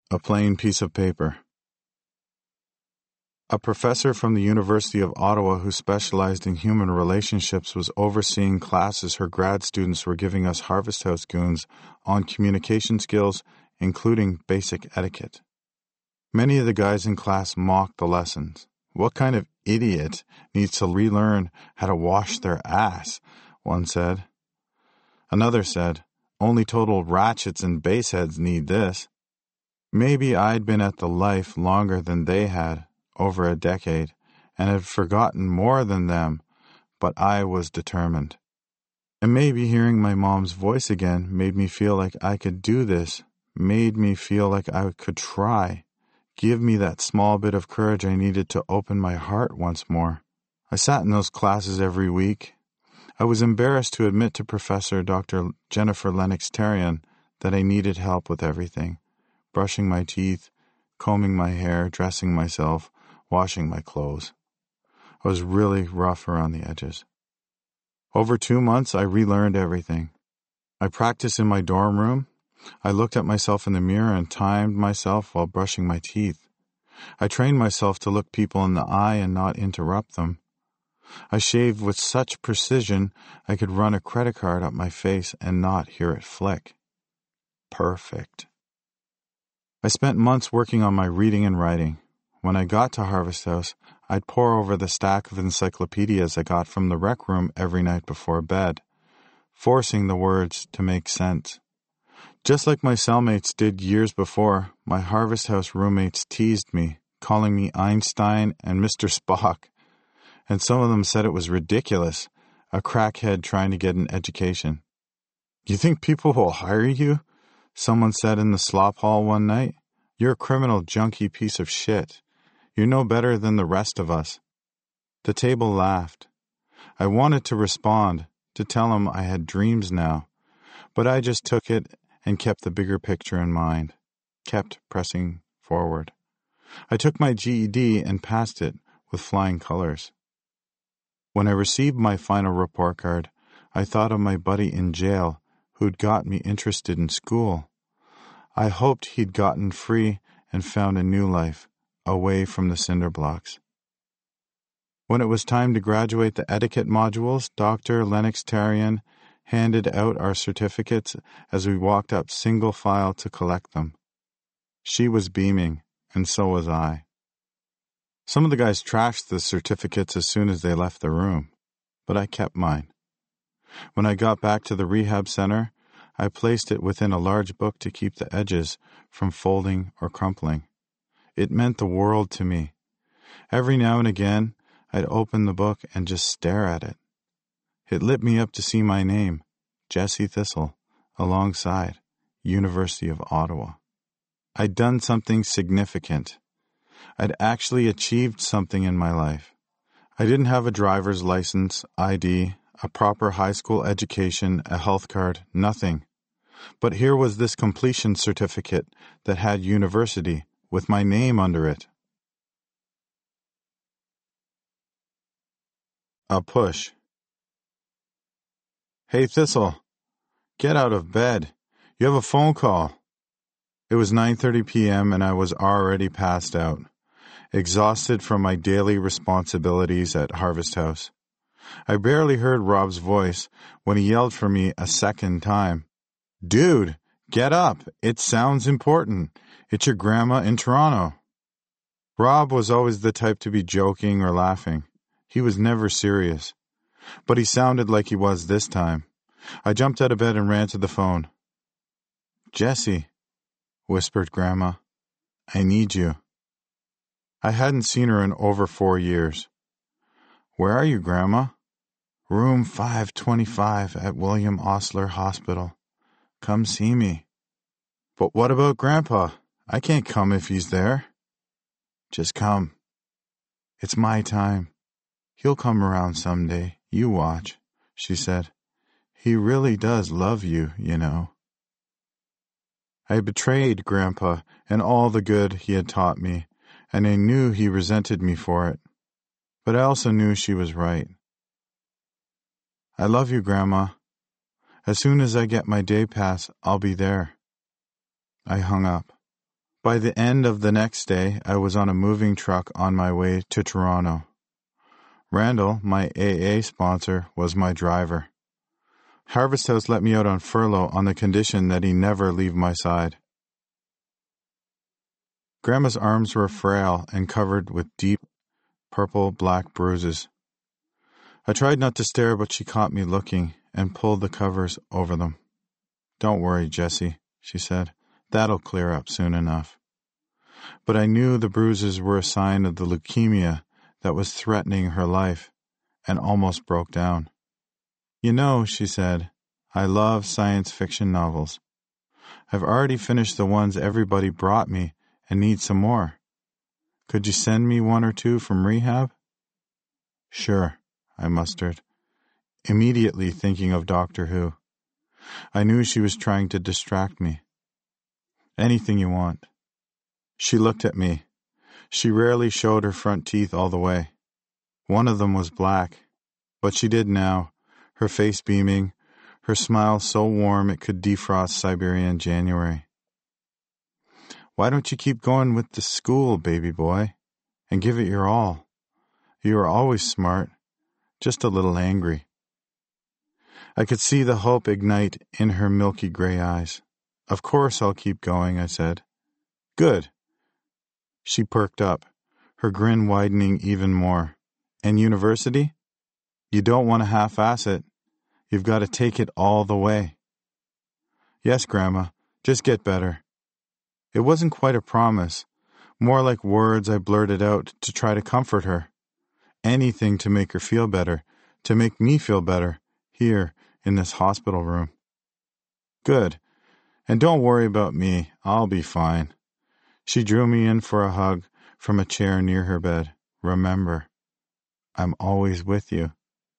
A plain piece of paper. A professor from the University of Ottawa who specialized in human relationships was overseeing classes her grad students were giving us Harvest House goons on communication skills, including basic etiquette. Many of the guys in class mocked the lessons. What kind of idiot needs to relearn how to wash their ass? One said. Another said, only total ratchets and baseheads need this. Maybe I'd been at the life longer than they had, over a decade, and had forgotten more than them, but I was determined. And maybe hearing my mom's voice again made me feel like I could do this, made me feel like I could try, give me that small bit of courage I needed to open my heart once more. I sat in those classes every week. I was embarrassed to admit to Professor Dr. Jennifer Lennox-Terrien that I needed help with everything, brushing my teeth, combing my hair, dressing myself, washing my clothes. I was really rough around the edges. Over 2 months, I relearned everything. I practiced in my dorm room. I looked at myself in the mirror and timed myself while brushing my teeth. I trained myself to look people in the eye and not interrupt them. I shaved with such precision I could run a credit card up my face and not hear it flick. Perfect. I spent months working on my reading and writing. When I got to Harvest House, I'd pore over the stack of encyclopedias I got from the rec room every night before bed, forcing the words to make sense. Just like my cellmates did years before, my Harvest House roommates teased me, calling me Einstein and Mr. Spock, and some of them said it was ridiculous, a crackhead trying to get an education. "You think people will hire you?" someone said in the slop hall one night. "You're a criminal junkie piece of shit. You're no better than the rest of us." The table laughed. I wanted to respond, to tell him I had dreams now, but I just took it and kept the bigger picture in mind, kept pressing forward. I took my GED and passed it with flying colors. When I received my final report card, I thought of my buddy in jail who'd got me interested in school. I hoped he'd gotten free and found a new life, away from the cinder blocks. When it was time to graduate the etiquette modules, Dr. Lennox-Terrien handed out our certificates as we walked up single file to collect them. She was beaming, and so was I. Some of the guys trashed the certificates as soon as they left the room, but I kept mine. When I got back to the rehab center, I placed it within a large book to keep the edges from folding or crumpling. It meant the world to me. Every now and again, I'd open the book and just stare at it. It lit me up to see my name, Jesse Thistle, alongside University of Ottawa. I'd done something significant. I'd actually achieved something in my life. I didn't have a driver's license, ID, a proper high school education, a health card, nothing. But here was this completion certificate that had university, with my name under it. A push. "Hey, Thistle, get out of bed. You have a phone call." It was 9:30 p.m. and I was already passed out, exhausted from my daily responsibilities at Harvest House. I barely heard Rob's voice when he yelled for me a second time. "Dude, get up. It sounds important. It's your grandma in Toronto." Rob was always the type to be joking or laughing. He was never serious. But he sounded like he was this time. I jumped out of bed and ran to the phone. "Jesse," whispered Grandma, "I need you." I hadn't seen her in over 4 years. "Where are you, Grandma?" "Room 525 at William Osler Hospital. Come see me." "But what about Grandpa? I can't come if he's there." "Just come. It's my time. He'll come around someday. You watch," she said. "He really does love you, you know." I betrayed Grandpa and all the good he had taught me, and I knew he resented me for it. But I also knew she was right. "I love you, Grandma. As soon as I get my day pass, I'll be there." I hung up. By the end of the next day, I was on a moving truck on my way to Toronto. Randall, my AA sponsor, was my driver. Harvest House let me out on furlough on the condition that he never leave my side. Grandma's arms were frail and covered with deep, purple-black bruises. I tried not to stare, but she caught me looking and pulled the covers over them. "Don't worry, Jessie," she said. "That'll clear up soon enough." But I knew the bruises were a sign of the leukemia that was threatening her life, and almost broke down. "You know," she said, "I love science fiction novels. I've already finished the ones everybody brought me and need some more. Could you send me 1 or 2 from rehab?" "Sure," I mustered, immediately thinking of Doctor Who. I knew she was trying to distract me. "Anything you want." She looked at me. She rarely showed her front teeth all the way. One of them was black, but she did now, her face beaming, her smile so warm it could defrost Siberian January. "Why don't you keep going with the school, baby boy, and give it your all? You are always smart, just a little angry." I could see the hope ignite in her milky gray eyes. "Of course I'll keep going," I said. "Good." She perked up, her grin widening even more. "And university? You don't want to half-ass it. You've got to take it all the way." "Yes, Grandma, just get better." It wasn't quite a promise, more like words I blurted out to try to comfort her. Anything to make her feel better, to make me feel better, here in this hospital room. "Good. And don't worry about me. I'll be fine." She drew me in for a hug from a chair near her bed. "Remember, I'm always with you."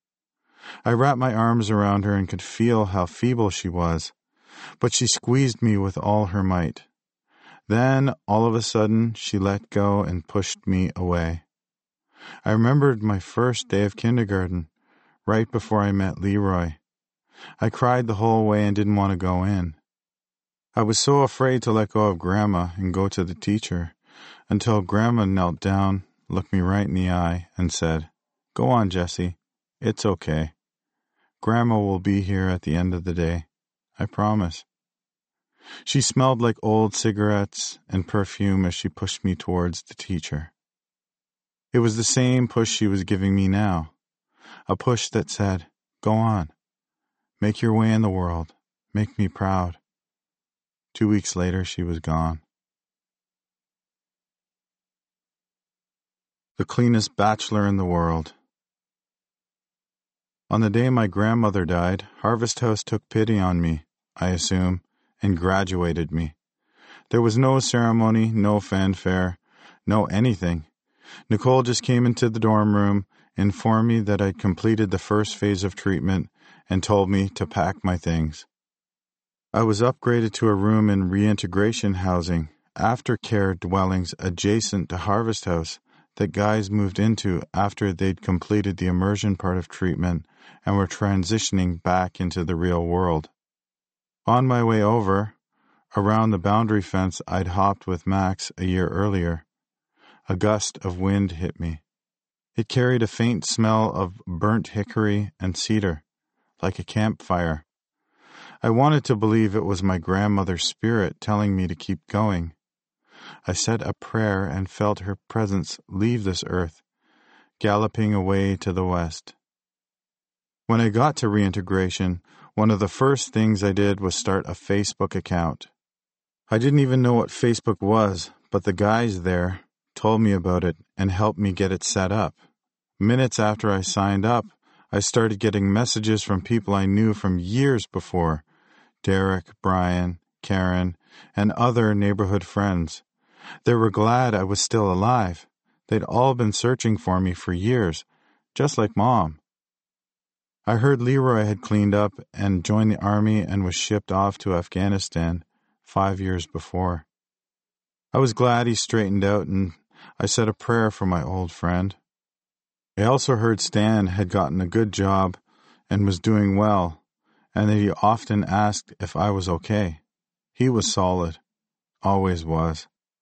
I wrapped my arms around her and could feel how feeble she was, but she squeezed me with all her might. Then, all of a sudden, she let go and pushed me away. I remembered my first day of kindergarten, right before I met Leroy. I cried the whole way and didn't want to go in. I was so afraid to let go of Grandma and go to the teacher, until Grandma knelt down, looked me right in the eye, and said, "Go on, Jessie. It's okay. Grandma will be here at the end of the day. I promise." She smelled like old cigarettes and perfume as she pushed me towards the teacher. It was the same push she was giving me now, a push that said, "Go on. Make your way in the world. Make me proud." 2 weeks later, she was gone. The cleanest bachelor in the world. On the day my grandmother died, Harvest House took pity on me, I assume, and graduated me. There was no ceremony, no fanfare, no anything. Nicole just came into the dorm room, informed me that I'd completed the first phase of treatment, and told me to pack my things. I was upgraded to a room in reintegration housing, aftercare dwellings adjacent to Harvest House that guys moved into after they'd completed the immersion part of treatment and were transitioning back into the real world. On my way over, around the boundary fence I'd hopped with Max a year earlier, a gust of wind hit me. It carried a faint smell of burnt hickory and cedar, like a campfire. I wanted to believe it was my grandmother's spirit telling me to keep going. I said a prayer and felt her presence leave this earth, galloping away to the west. When I got to reintegration, one of the first things I did was start a Facebook account. I didn't even know what Facebook was, but the guys there told me about it and helped me get it set up. Minutes after I signed up, I started getting messages from people I knew from years before, Derek, Brian, Karen, and other neighborhood friends. They were glad I was still alive. They'd all been searching for me for years, just like Mom. I heard Leroy had cleaned up and joined the army and was shipped off to Afghanistan 5 years before. I was glad he straightened out, and I said a prayer for my old friend. I also heard Stan had gotten a good job and was doing well, and that he often asked if I was okay. He was solid, always was.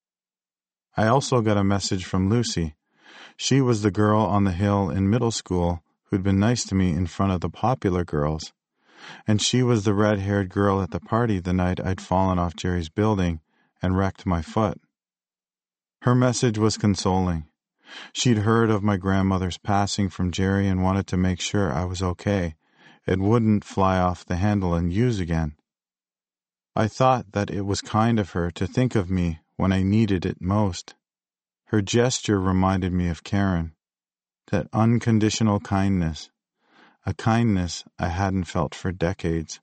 I also got a message from Lucy. She was the girl on the hill in middle school who'd been nice to me in front of the popular girls. And she was the red-haired girl at the party the night I'd fallen off Jerry's building and wrecked my foot. Her message was consoling. She'd heard of my grandmother's passing from Jerry and wanted to make sure I was okay. It wouldn't fly off the handle and use again. I thought that it was kind of her to think of me when I needed it most. Her gesture reminded me of Karen, that unconditional kindness, a kindness I hadn't felt for decades.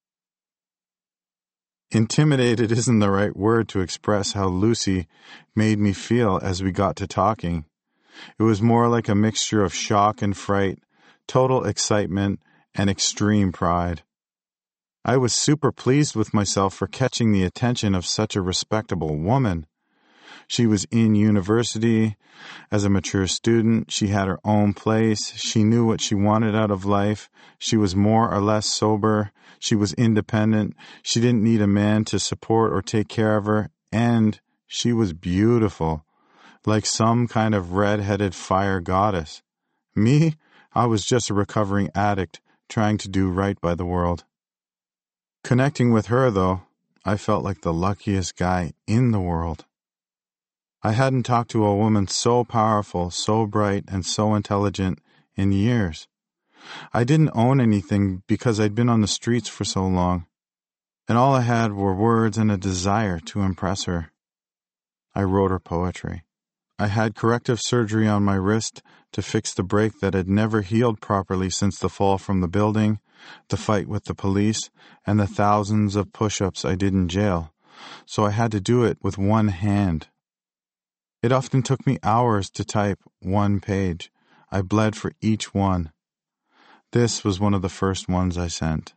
Intimidated isn't the right word to express how Lucy made me feel as we got to talking. It was more like a mixture of shock and fright, total excitement, and extreme pride. I was super pleased with myself for catching the attention of such a respectable woman. She was in university. As a mature student, she had her own place. She knew what she wanted out of life. She was more or less sober. She was independent. She didn't need a man to support or take care of her. And she was beautiful, like some kind of red-headed fire goddess. Me, I was just a recovering addict trying to do right by the world. Connecting with her, though, I felt like the luckiest guy in the world. I hadn't talked to a woman so powerful, so bright, and so intelligent in years. I didn't own anything because I'd been on the streets for so long, and all I had were words and a desire to impress her. I wrote her poetry. I had corrective surgery on my wrist to fix the break that had never healed properly since the fall from the building, the fight with the police, and the thousands of push-ups I did in jail, so I had to do it with one hand. It often took me hours to type one page. I bled for each one. This was one of the first ones I sent.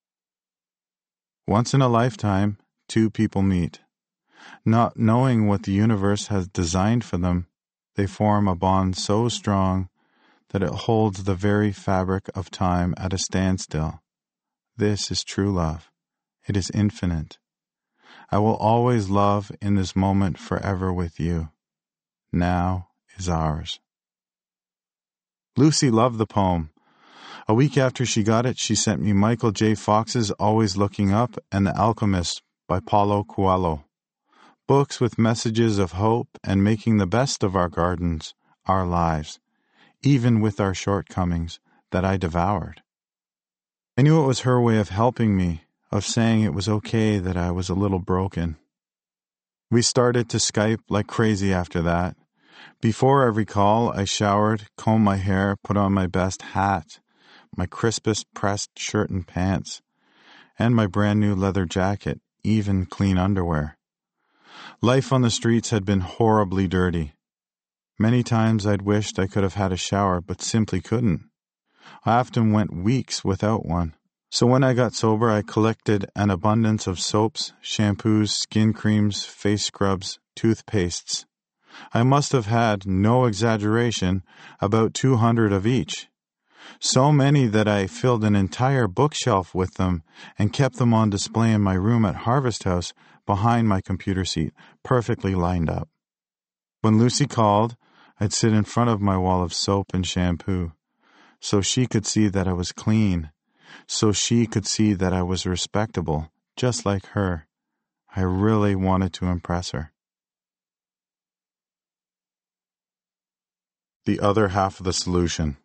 Once in a lifetime, two people meet. Not knowing what the universe has designed for them, they form a bond so strong that it holds the very fabric of time at a standstill. This is true love. It is infinite. I will always love in this moment forever with you. Now is ours. Lucy loved the poem. A week after she got it, she sent me Michael J. Fox's Always Looking Up and The Alchemist by Paulo Coelho. Books with messages of hope and making the best of our gardens, our lives, even with our shortcomings, that I devoured. I knew it was her way of helping me, of saying it was okay that I was a little broken. We started to Skype like crazy after that. Before every call, I showered, combed my hair, put on my best hat, my crispest pressed shirt and pants, and my brand new leather jacket, even clean underwear. Life on the streets had been horribly dirty. Many times I'd wished I could have had a shower, but simply couldn't. I often went weeks without one. So when I got sober, I collected an abundance of soaps, shampoos, skin creams, face scrubs, toothpastes. I must have had, no exaggeration, about 200 of each. So many that I filled an entire bookshelf with them and kept them on display in my room at Harvest House behind my computer seat, perfectly lined up. When Lucy called, I'd sit in front of my wall of soap and shampoo, so she could see that I was clean, so she could see that I was respectable, just like her. I really wanted to impress her. The other half of the solution.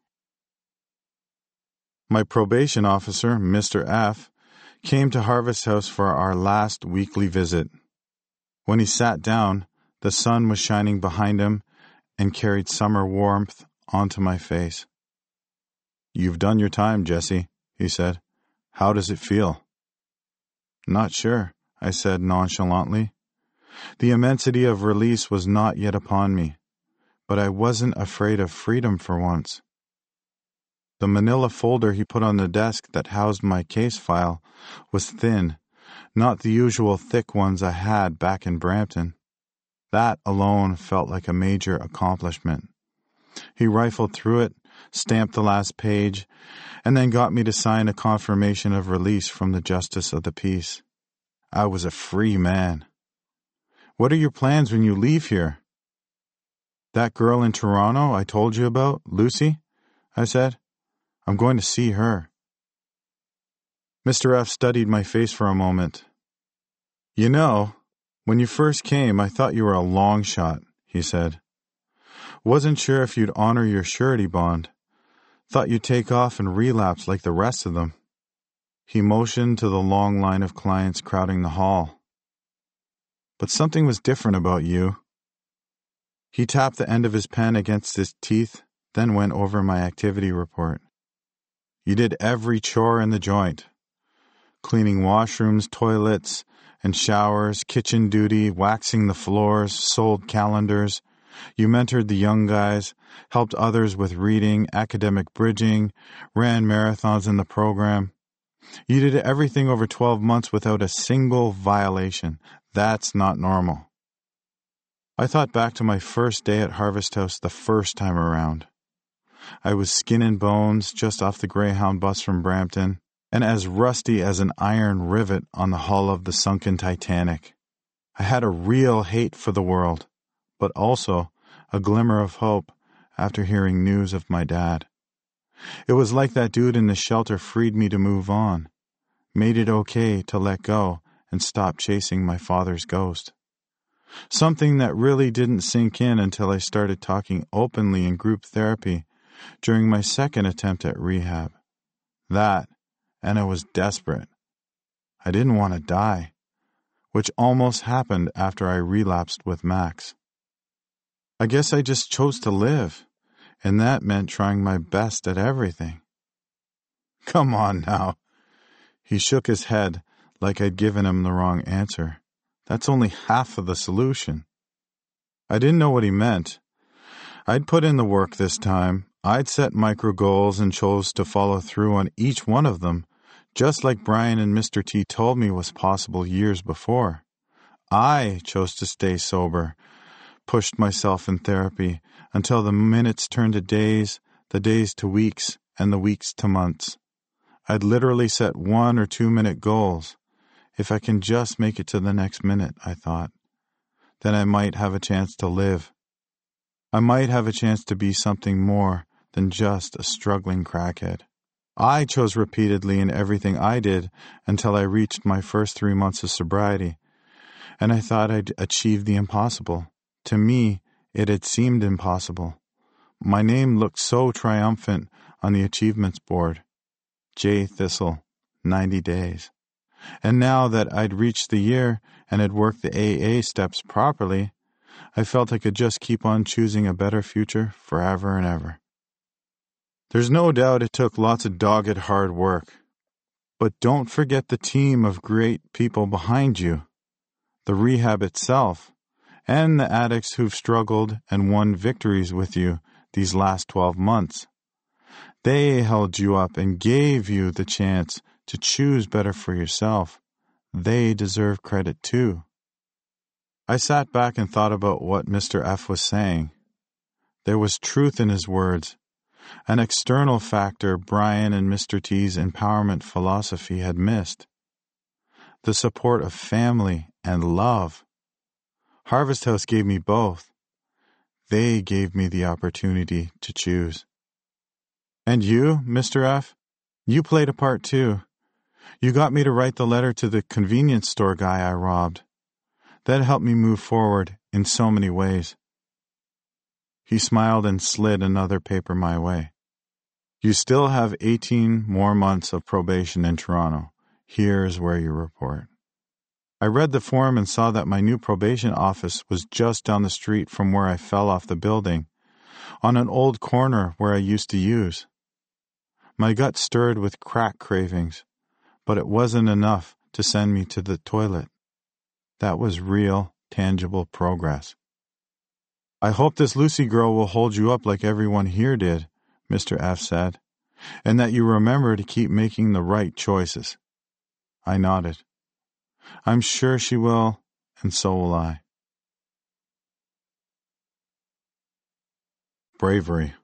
My probation officer, Mr. F., came to Harvest House for our last weekly visit. When he sat down, the sun was shining behind him and carried summer warmth onto my face. "You've done your time, Jesse," he said. "How does it feel?" "Not sure," I said nonchalantly. The immensity of release was not yet upon me, but I wasn't afraid of freedom for once. The manila folder he put on the desk that housed my case file was thin, not the usual thick ones I had back in Brampton. That alone felt like a major accomplishment. He rifled through it, stamped the last page, and then got me to sign a confirmation of release from the Justice of the Peace. I was a free man. "What are your plans when you leave here?" That girl in Toronto I told you about, Lucy, I said. I'm going to see her. Mr. F studied my face for a moment. You know, when you first came, I thought you were a long shot, he said. Wasn't sure if you'd honor your surety bond. Thought you'd take off and relapse like the rest of them. He motioned to the long line of clients crowding the hall. But something was different about you. He tapped the end of his pen against his teeth, then went over my activity report. You did every chore in the joint. Cleaning washrooms, toilets, and showers, kitchen duty, waxing the floors, sold calendars. You mentored the young guys, helped others with reading, academic bridging, ran marathons in the program. You did everything over 12 months without a single violation. That's not normal. I thought back to my first day at Harvest House the first time around. I was skin and bones just off the Greyhound bus from Brampton, and as rusty as an iron rivet on the hull of the sunken Titanic. I had a real hate for the world, but also a glimmer of hope after hearing news of my dad. It was like that dude in the shelter freed me to move on, made it okay to let go and stop chasing my father's ghost. Something that really didn't sink in until I started talking openly in group therapy during my second attempt at rehab. That, and I was desperate. I didn't want to die, which almost happened after I relapsed with Max. I guess I just chose to live, and that meant trying my best at everything. Come on now. He shook his head like I'd given him the wrong answer. That's only half of the solution. I didn't know what he meant. I'd put in the work this time. I'd set micro goals and chose to follow through on each one of them, just like Brian and Mr. T told me was possible years before. I chose to stay sober, pushed myself in therapy until the minutes turned to days, the days to weeks, and the weeks to months. I'd literally set 1 or 2 minute goals. If I can just make it to the next minute, I thought, then I might have a chance to live. I might have a chance to be something more than just a struggling crackhead. I chose repeatedly in everything I did until I reached my first 3 months of sobriety, and I thought I'd achieved the impossible. To me, it had seemed impossible. My name looked so triumphant on the achievements board. J. Thistle, 90 days. And now that I'd reached the year and had worked the AA steps properly, I felt I could just keep on choosing a better future forever and ever. There's no doubt it took lots of dogged hard work. But don't forget the team of great people behind you, the rehab itself, and the addicts who've struggled and won victories with you these last 12 months. They held you up and gave you the chance to choose better for yourself. They deserve credit too. I sat back and thought about what Mr. F was saying. There was truth in his words, an external factor Brian and Mr. T's empowerment philosophy had missed. The support of family and love. Harvest House gave me both. They gave me the opportunity to choose. And you, Mr. F, you played a part too. You got me to write the letter to the convenience store guy I robbed. That helped me move forward in so many ways. He smiled and slid another paper my way. You still have 18 more months of probation in Toronto. Here's where you report. I read the form and saw that my new probation office was just down the street from where I fell off the building, on an old corner where I used to use. My gut stirred with crack cravings, but it wasn't enough to send me to the toilet. That was real, tangible progress. I hope this Lucy girl will hold you up like everyone here did, Mr. F said, and that you remember to keep making the right choices. I nodded. I'm sure she will, and so will I. Bravery.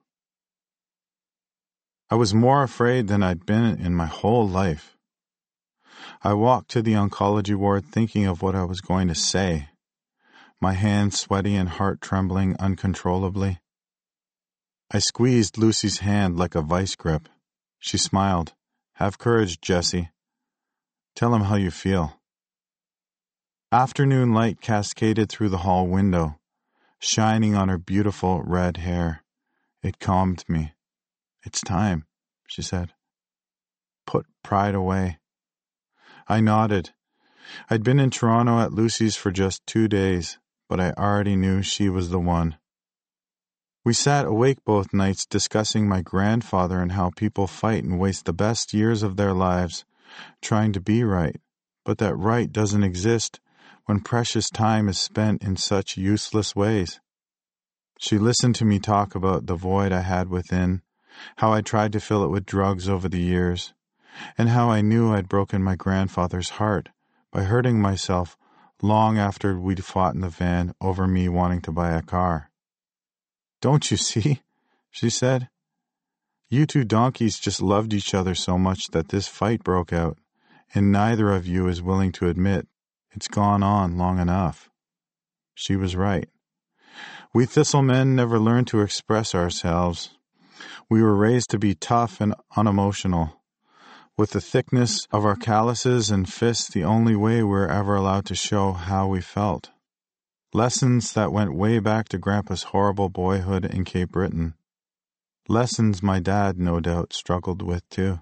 I was more afraid than I'd been in my whole life. I walked to the oncology ward thinking of what I was going to say. my hands sweaty and heart trembling uncontrollably. I squeezed Lucy's hand like a vice grip. She smiled. "Have courage, Jesse. Tell him how you feel." Afternoon light cascaded through the hall window, shining on her beautiful red hair. It calmed me. "It's time," she said. "Put pride away." I nodded. I'd been in Toronto at Lucy's for just 2 days, but I already knew she was the one. We sat awake both nights discussing my grandfather and how people fight and waste the best years of their lives trying to be right, but that right doesn't exist when precious time is spent in such useless ways. She listened to me talk about the void I had within, how I tried to fill it with drugs over the years, and how I knew I'd broken my grandfather's heart by hurting myself long after we'd fought in the van over me wanting to buy a car. "Don't you see?" she said. "You two donkeys just loved each other so much that this fight broke out, and neither of you is willing to admit it's gone on long enough." She was right. We Thistlemen never learned to express ourselves. We were raised to be tough and unemotional. With the thickness of our calluses and fists the only way we were ever allowed to show how we felt. Lessons that went way back to Grandpa's horrible boyhood in Cape Breton. Lessons my dad, no doubt, struggled with too.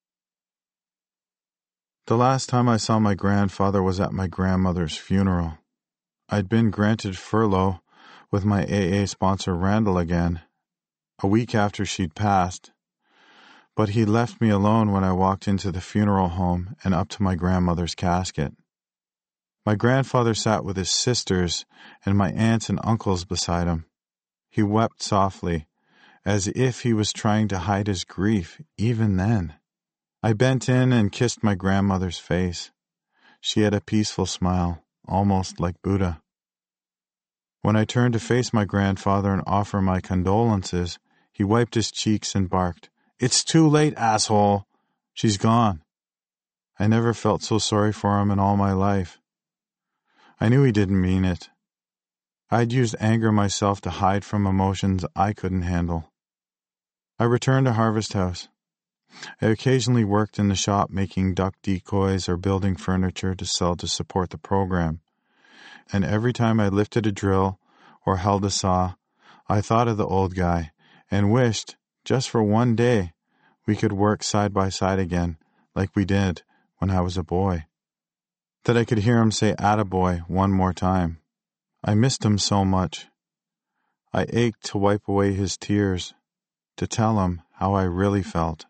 The last time I saw my grandfather was at my grandmother's funeral. I'd been granted furlough with my AA sponsor Randall again, a week after she'd passed, but he left me alone when I walked into the funeral home and up to my grandmother's casket. My grandfather sat with his sisters and my aunts and uncles beside him. He wept softly, as if he was trying to hide his grief even then. I bent in and kissed my grandmother's face. She had a peaceful smile, almost like Buddha. When I turned to face my grandfather and offer my condolences, he wiped his cheeks and barked, "It's too late, asshole! She's gone." I never felt so sorry for him in all my life. I knew he didn't mean it. I'd used anger myself to hide from emotions I couldn't handle. I returned to Harvest House. I occasionally worked in the shop making duck decoys or building furniture to sell to support the program. And every time I lifted a drill or held a saw, I thought of the old guy and wished, just for one day, we could work side by side again like we did when I was a boy. That I could hear him say "attaboy" one more time. I missed him so much. I ached to wipe away his tears, to tell him how I really felt.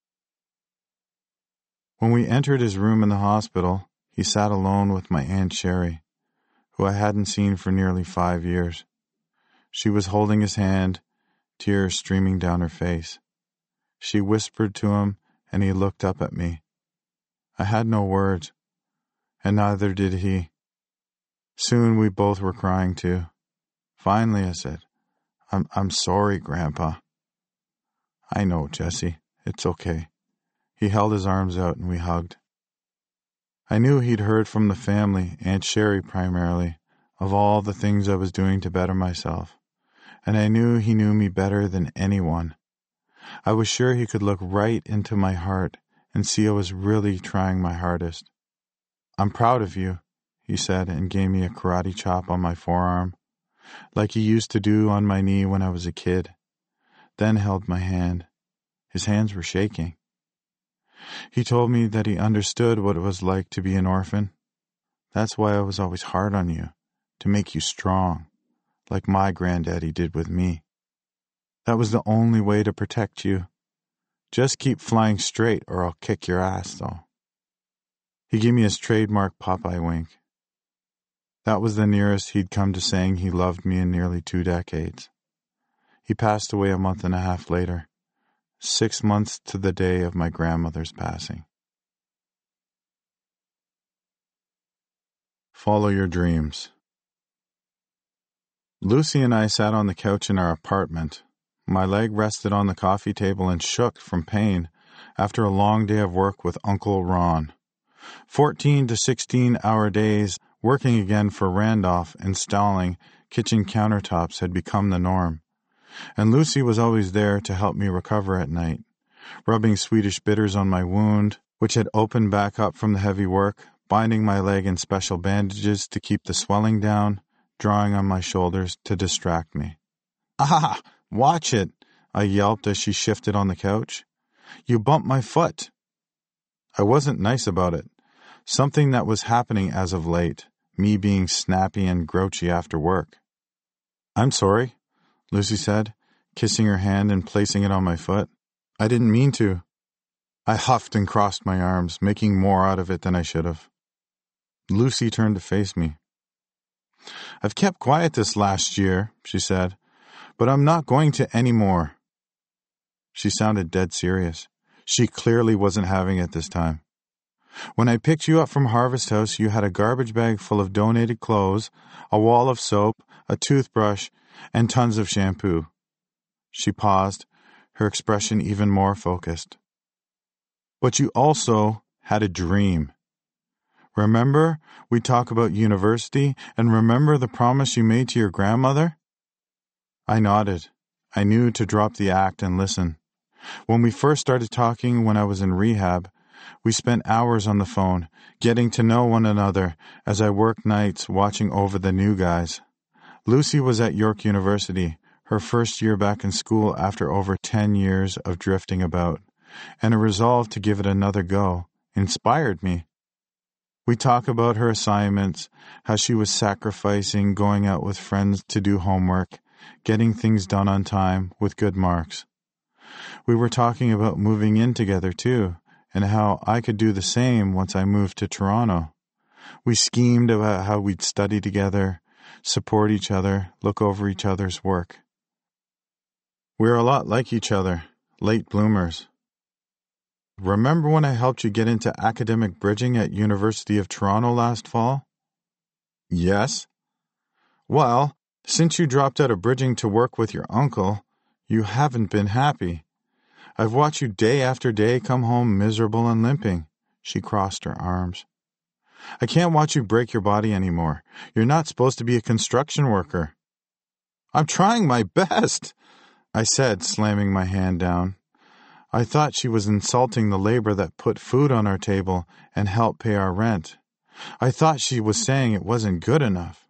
When we entered his room in the hospital, he sat alone with my Aunt Sherry, who I hadn't seen for nearly 5 years. She was holding his hand, tears streaming down her face. She whispered to him, and he looked up at me. I had no words, and neither did he. Soon we both were crying too. Finally I said, I'm sorry, Grandpa." "I know, Jesse. It's okay." He held his arms out and we hugged. I knew he'd heard from the family, Aunt Sherry primarily, of all the things I was doing to better myself, and I knew he knew me better than anyone. I was sure he could look right into my heart and see I was really trying my hardest. "I'm proud of you," he said, and gave me a karate chop on my forearm, like he used to do on my knee when I was a kid, then held my hand. His hands were shaking. He told me that he understood what it was like to be an orphan. "That's why I was always hard on you, to make you strong, like my granddaddy did with me. That was the only way to protect you. Just keep flying straight or I'll kick your ass, though." He gave me his trademark Popeye wink. That was the nearest he'd come to saying he loved me in nearly 2 decades. He passed away a month and a half later, 6 months to the day of my grandmother's passing. Follow your dreams. Lucy and I sat on the couch in our apartment. My leg rested on the coffee table and shook from pain after a long day of work with Uncle Ron. 14 to 16-hour days Working again for Randolph, installing kitchen countertops had become the norm. And Lucy was always there to help me recover at night, rubbing Swedish bitters on my wound, which had opened back up from the heavy work, binding my leg in special bandages to keep the swelling down, drawing on my shoulders to distract me. "Ah, watch it," I yelped as she shifted on the couch. "You bumped my foot." I wasn't nice about it. Something that was happening as of late, me being snappy and grouchy after work. "I'm sorry," Lucy said, kissing her hand and placing it on my foot. "I didn't mean to." I huffed and crossed my arms, making more out of it than I should have. Lucy turned to face me. "I've kept quiet this last year," she said, "but I'm not going to anymore." She sounded dead serious. She clearly wasn't having it this time. "When I picked you up from Harvest House, you had a garbage bag full of donated clothes, a wall of soap, a toothbrush, and tons of shampoo." She paused, her expression even more focused. "But you also had a dream. Remember, we talk about university, and remember the promise you made to your grandmother?" I nodded. I knew to drop the act and listen. When we first started talking when I was in rehab, we spent hours on the phone, getting to know one another as I worked nights watching over the new guys. Lucy was at York University, her first year back in school after over 10 years of drifting about, and a resolve to give it another go inspired me. We talk about her assignments, how she was sacrificing going out with friends to do homework, getting things done on time with good marks. We were talking about moving in together too, and how I could do the same once I moved to Toronto. We schemed about how we'd study together, support each other, look over each other's work. We're a lot like each other, late bloomers. "Remember when I helped you get into academic bridging at University of Toronto last fall?" "Yes." "Well, since you dropped out of bridging to work with your uncle, you haven't been happy. I've watched you day after day come home miserable and limping." She crossed her arms. "I can't watch you break your body anymore. You're not supposed to be a construction worker." "I'm trying my best," I said, slamming my hand down. I thought she was insulting the labor that put food on our table and helped pay our rent. I thought she was saying it wasn't good enough.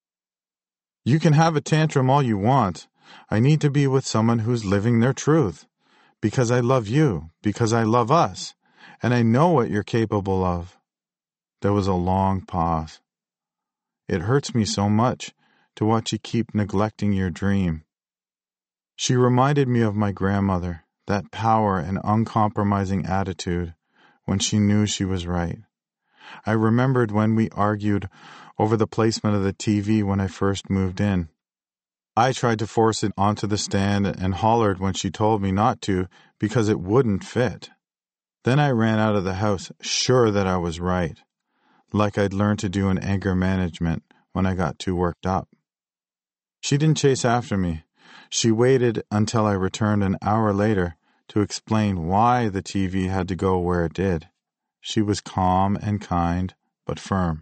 "You can have a tantrum all you want. I need to be with someone who's living their truth. Because I love you, because I love us, and I know what you're capable of." There was a long pause. "It hurts me so much to watch you keep neglecting your dream." She reminded me of my grandmother, that power and uncompromising attitude when she knew she was right. I remembered when we argued over the placement of the TV when I first moved in. I tried to force it onto the stand and hollered when she told me not to because it wouldn't fit. Then I ran out of the house, sure that I was right, like I'd learned to do in anger management when I got too worked up. She didn't chase after me. She waited until I returned an hour later to explain why the TV had to go where it did. She was calm and kind, but firm.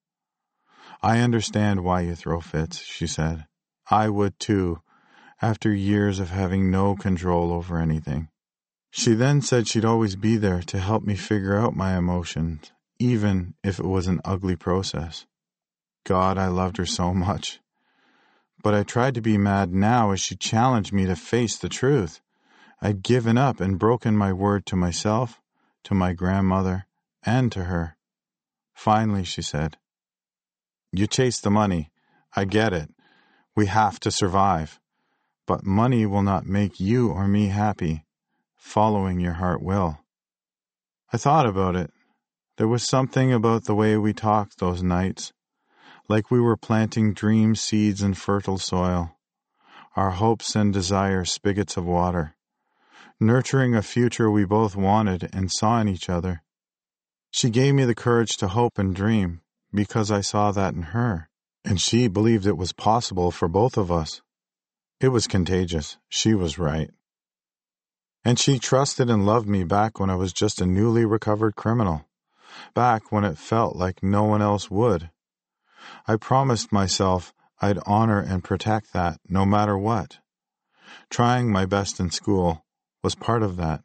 "I understand why you throw fits," she said. "I would too, after years of having no control over anything." She then said she'd always be there to help me figure out my emotions, even if it was an ugly process. God, I loved her so much. But I tried to be mad now as she challenged me to face the truth. I'd given up and broken my word to myself, to my grandmother, and to her. Finally, she said, "You chase the money. I get it. We have to survive. But money will not make you or me happy. Following your heart will." I thought about it. There was something about the way we talked those nights, like we were planting dream seeds in fertile soil, our hopes and desires spigots of water, nurturing a future we both wanted and saw in each other. She gave me the courage to hope and dream, because I saw that in her, and she believed it was possible for both of us. It was contagious. She was right. And she trusted and loved me back when I was just a newly recovered criminal, back when it felt like no one else would. I promised myself I'd honor and protect that no matter what. Trying my best in school was part of that.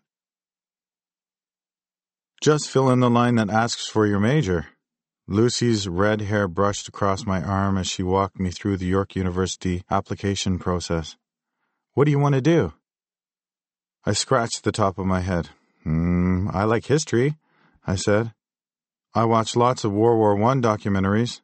Just fill in the line that asks for your major. Lucy's red hair brushed across my arm as she walked me through the York University application process. What do you want to do? I scratched the top of my head. I like history, I said. I watched lots of World War I documentaries.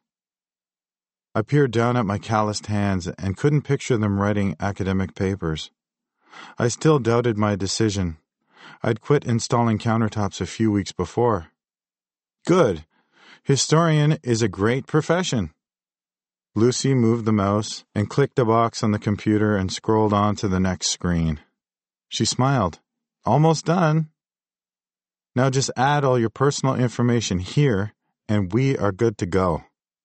I peered down at my calloused hands and couldn't picture them writing academic papers. I still doubted my decision. I'd quit installing countertops a few weeks before. Good. Historian is a great profession. Lucy moved the mouse and clicked a box on the computer and scrolled on to the next screen. She smiled. Almost done. Now just add all your personal information here, and we are good to go.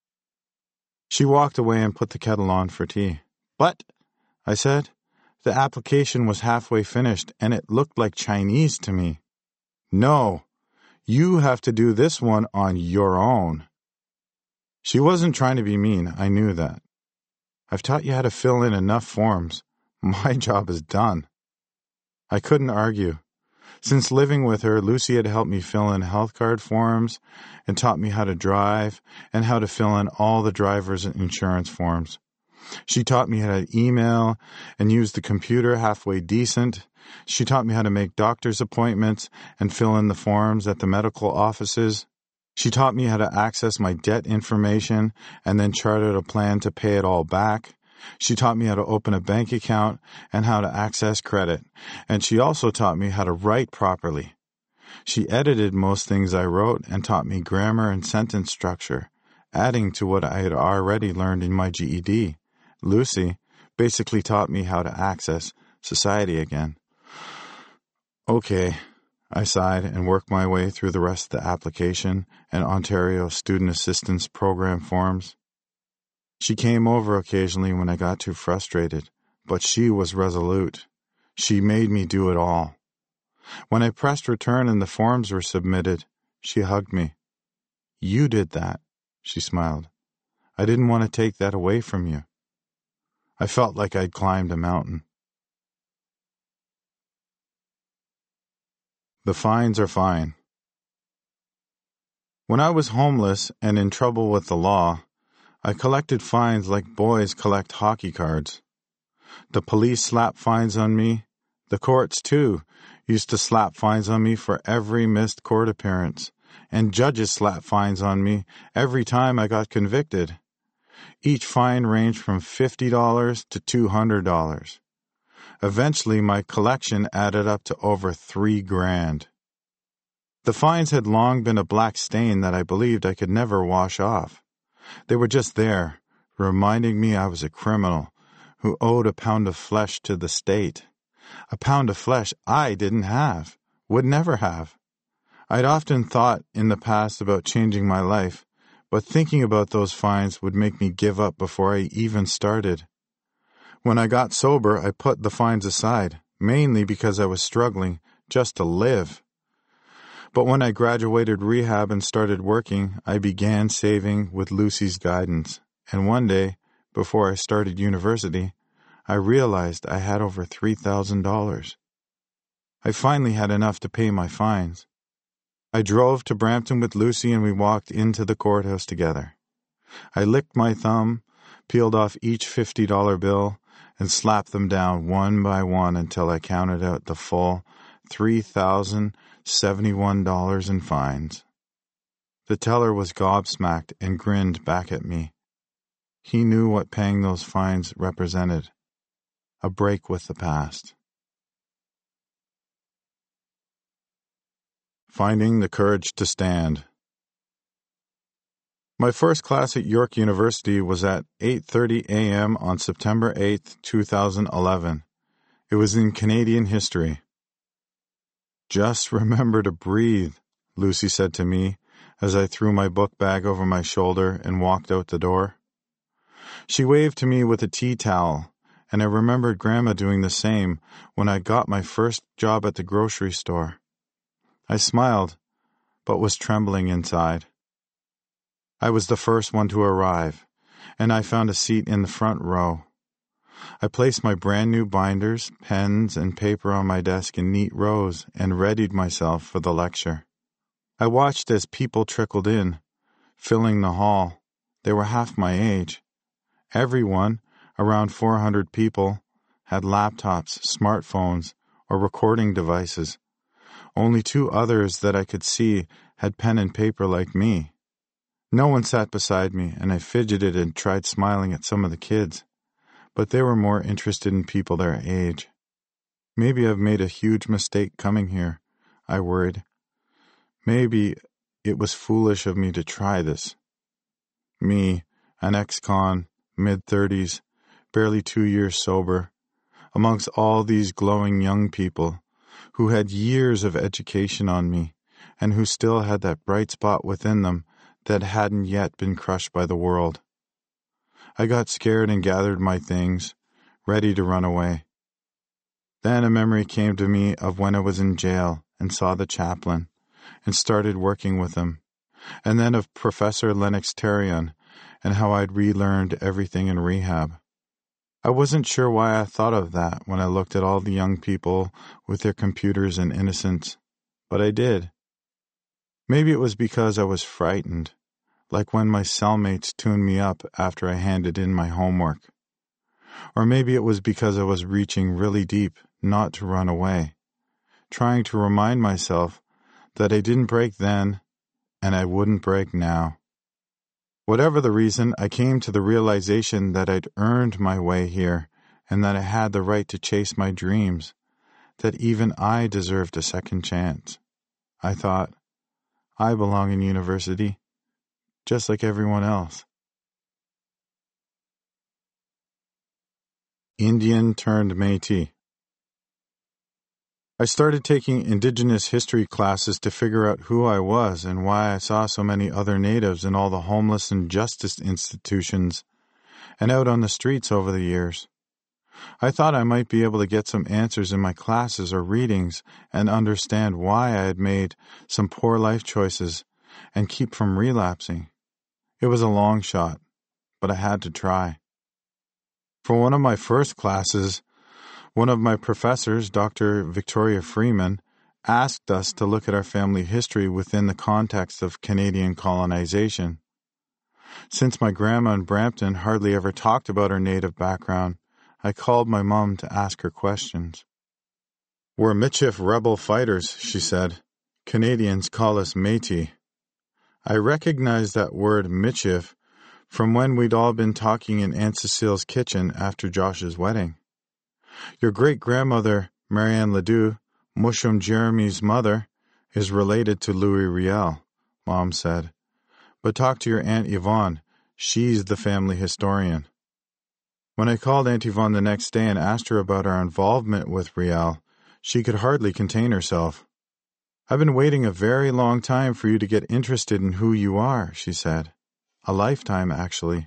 She walked away and put the kettle on for tea. But, I said, the application was halfway finished, and it looked like Chinese to me. No, you have to do this one on your own. She wasn't trying to be mean, I knew that. I've taught you how to fill in enough forms. My job is done. I couldn't argue. Since living with her, Lucy had helped me fill in health card forms and taught me how to drive and how to fill in all the driver's insurance forms. She taught me how to email and use the computer halfway decent. She taught me how to make doctor's appointments and fill in the forms at the medical offices. She taught me how to access my debt information and then charted a plan to pay it all back. She taught me how to open a bank account and how to access credit. And she also taught me how to write properly. She edited most things I wrote and taught me grammar and sentence structure, adding to what I had already learned in my GED. Lucy basically taught me how to access society again. Okay, I sighed and worked my way through the rest of the application and Ontario Student Assistance Program forms. She came over occasionally when I got too frustrated, but she was resolute. She made me do it all. When I pressed return and the forms were submitted, she hugged me. You did that, she smiled. I didn't want to take that away from you. I felt like I'd climbed a mountain. The fines are fine. When I was homeless and in trouble with the law, I collected fines like boys collect hockey cards. The police slapped fines on me. The courts, too, used to slap fines on me for every missed court appearance, and judges slapped fines on me every time I got convicted. Each fine ranged from $50 to $200. Eventually, my collection added up to over $3,000. The fines had long been a black stain that I believed I could never wash off. They were just there, reminding me I was a criminal who owed a pound of flesh to the state. A pound of flesh I didn't have, would never have. I'd often thought in the past about changing my life, but thinking about those fines would make me give up before I even started. When I got sober, I put the fines aside, mainly because I was struggling just to live. But when I graduated rehab and started working, I began saving with Lucy's guidance. And one day, before I started university, I realized I had over $3,000. I finally had enough to pay my fines. I drove to Brampton with Lucy and we walked into the courthouse together. I licked my thumb, peeled off each $50 bill, and slapped them down one by one until I counted out the full $3,071 in fines. The teller was gobsmacked and grinned back at me. He knew what paying those fines represented. A break with the past. Finding the courage to stand. My first class at York University was at 8:30 a.m. on September 8, 2011. It was in Canadian history. Just remember to breathe, Lucy said to me as I threw my book bag over my shoulder and walked out the door. She waved to me with a tea towel, and I remembered Grandma doing the same when I got my first job at the grocery store. I smiled, but was trembling inside. I was the first one to arrive, and I found a seat in the front row. I placed my brand new binders, pens, and paper on my desk in neat rows and readied myself for the lecture. I watched as people trickled in, filling the hall. They were half my age. Everyone, around 400 people, had laptops, smartphones, or recording devices. Only 2 others that I could see had pen and paper like me. No one sat beside me, and I fidgeted and tried smiling at some of the kids, but they were more interested in people their age. Maybe I've made a huge mistake coming here, I worried. Maybe it was foolish of me to try this. Me, an ex-con, mid-30s, barely 2 years sober, amongst all these glowing young people who had years of education on me and who still had that bright spot within them that hadn't yet been crushed by the world. I got scared and gathered my things, ready to run away. Then a memory came to me of when I was in jail and saw the chaplain and started working with him, and then of Professor Lennox Terrion and how I'd relearned everything in rehab. I wasn't sure why I thought of that when I looked at all the young people with their computers and innocence, but I did. Maybe it was because I was frightened, like when my cellmates tuned me up after I handed in my homework. Or maybe it was because I was reaching really deep not to run away, trying to remind myself that I didn't break then and I wouldn't break now. Whatever the reason, I came to the realization that I'd earned my way here and that I had the right to chase my dreams, that even I deserved a second chance. I thought, I belong in university, just like everyone else. Indian turned Métis. I started taking Indigenous history classes to figure out who I was and why I saw so many other natives in all the homeless and justice institutions and out on the streets over the years. I thought I might be able to get some answers in my classes or readings and understand why I had made some poor life choices and keep from relapsing. It was a long shot, but I had to try. For one of my first classes, one of my professors, Dr. Victoria Freeman, asked us to look at our family history within the context of Canadian colonization. Since my grandma in Brampton hardly ever talked about her native background, I called my mom to ask her questions. "We're Michif rebel fighters," she said. "Canadians call us Métis." I recognized that word Michif from when we'd all been talking in Aunt Cecile's kitchen after Josh's wedding. "Your great-grandmother, Marianne Ledoux, Mushum Jeremy's mother, is related to Louis Riel," Mom said. "But talk to your Aunt Yvonne. She's the family historian." When I called Aunt Yvonne the next day and asked her about our involvement with Riel, she could hardly contain herself. "I've been waiting a very long time for you to get interested in who you are," she said. "A lifetime, actually."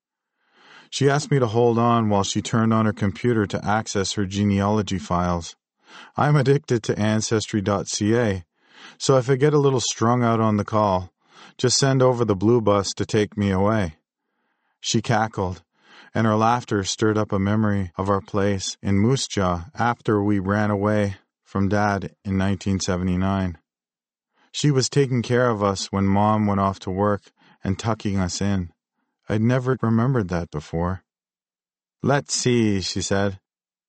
She asked me to hold on while she turned on her computer to access her genealogy files. I'm addicted to Ancestry.ca, so if I get a little strung out on the call, just send over the blue bus to take me away. She cackled, and her laughter stirred up a memory of our place in Moose Jaw after we ran away from Dad in 1979. She was taking care of us when Mom went off to work and tucking us in. I'd never remembered that before. "Let's see," she said.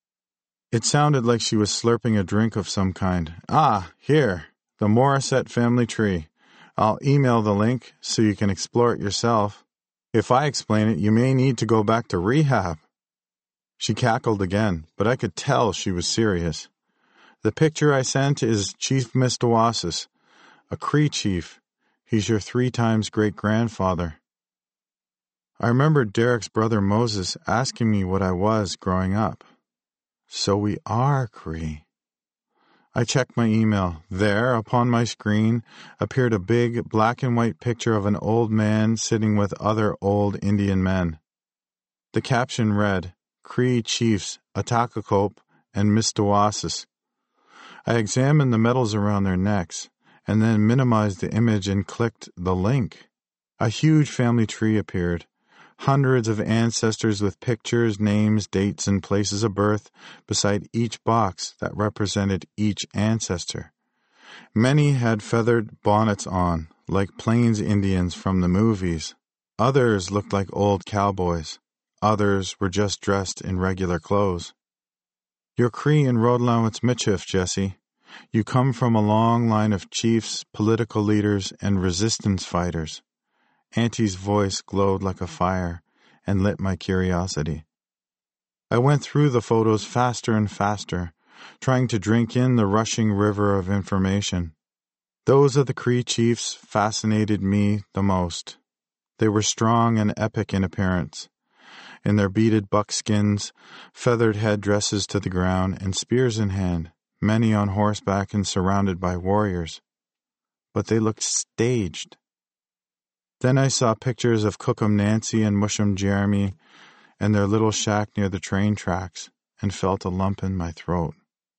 It sounded like she was slurping a drink of some kind. "Ah, here, the Morissette family tree. I'll email the link so you can explore it yourself. If I explain it, you may need to go back to rehab." She cackled again, but I could tell she was serious. "The picture I sent is Chief Mistawasis, a Cree chief. He's your 3 times great-grandfather." I remembered Derek's brother Moses asking me what I was growing up. So we are Cree. I checked my email. There, upon my screen, appeared a big black-and-white picture of an old man sitting with other old Indian men. The caption read, "Cree Chiefs Atakakop and Mistawasis." I examined the medals around their necks, and then minimized the image and clicked the link. A huge family tree appeared. Hundreds of ancestors with pictures, names, dates, and places of birth beside each box that represented each ancestor. Many had feathered bonnets on, like Plains Indians from the movies. Others looked like old cowboys. Others were just dressed in regular clothes. You're Cree and Rodlawitz Michif, Jesse. You come from a long line of chiefs, political leaders, and resistance fighters. Auntie's voice glowed like a fire and lit my curiosity. I went through the photos faster and faster, trying to drink in the rushing river of information. Those of the Cree chiefs fascinated me the most. They were strong and epic in appearance. In their beaded buckskins, feathered headdresses to the ground, and spears in hand, many on horseback and surrounded by warriors. But they looked staged. Then I saw pictures of Cookham Nancy and Musham Jeremy and their little shack near the train tracks, and felt a lump in my throat.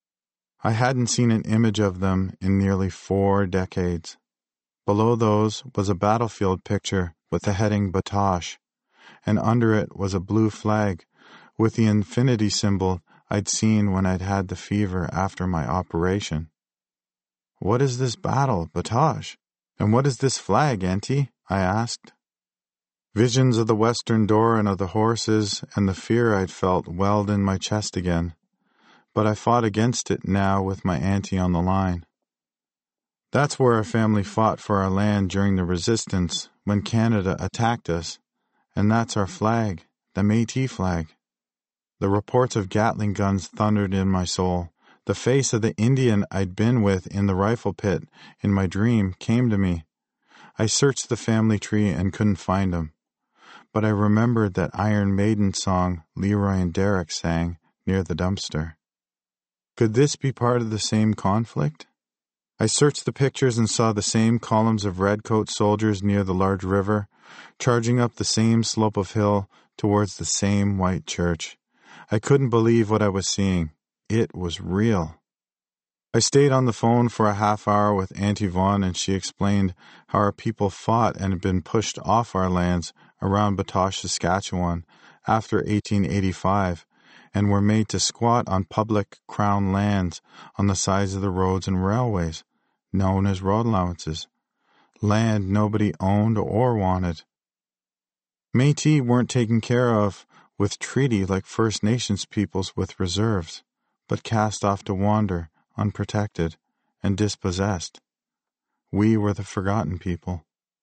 I hadn't seen an image of them in nearly 4 decades. Below those was a battlefield picture with the heading Batoche, and under it was a blue flag with the infinity symbol I'd seen when I'd had the fever after my operation. "What is this battle, Batoche? And what is this flag, Auntie?" I asked. Visions of the western door and of the horses and the fear I'd felt welled in my chest again, but I fought against it now with my auntie on the line. That's where our family fought for our land during the resistance when Canada attacked us, and that's our flag, the Métis flag. The reports of Gatling guns thundered in my soul. The face of the Indian I'd been with in the rifle pit in my dream came to me. I searched the family tree and couldn't find him, but I remembered that Iron Maiden song Leroy and Derek sang near the dumpster. Could this be part of the same conflict? I searched the pictures and saw the same columns of redcoat soldiers near the large river, charging up the same slope of hill towards the same white church. I couldn't believe what I was seeing. It was real. I stayed on the phone for a half hour with Auntie Vaughn, and she explained how our people fought and had been pushed off our lands around Batoche, Saskatchewan, after 1885, and were made to squat on public crown lands on the sides of the roads and railways, known as road allowances, land nobody owned or wanted. Métis weren't taken care of with treaty like First Nations peoples with reserves, but cast off to wander, unprotected, and dispossessed. We were the forgotten people.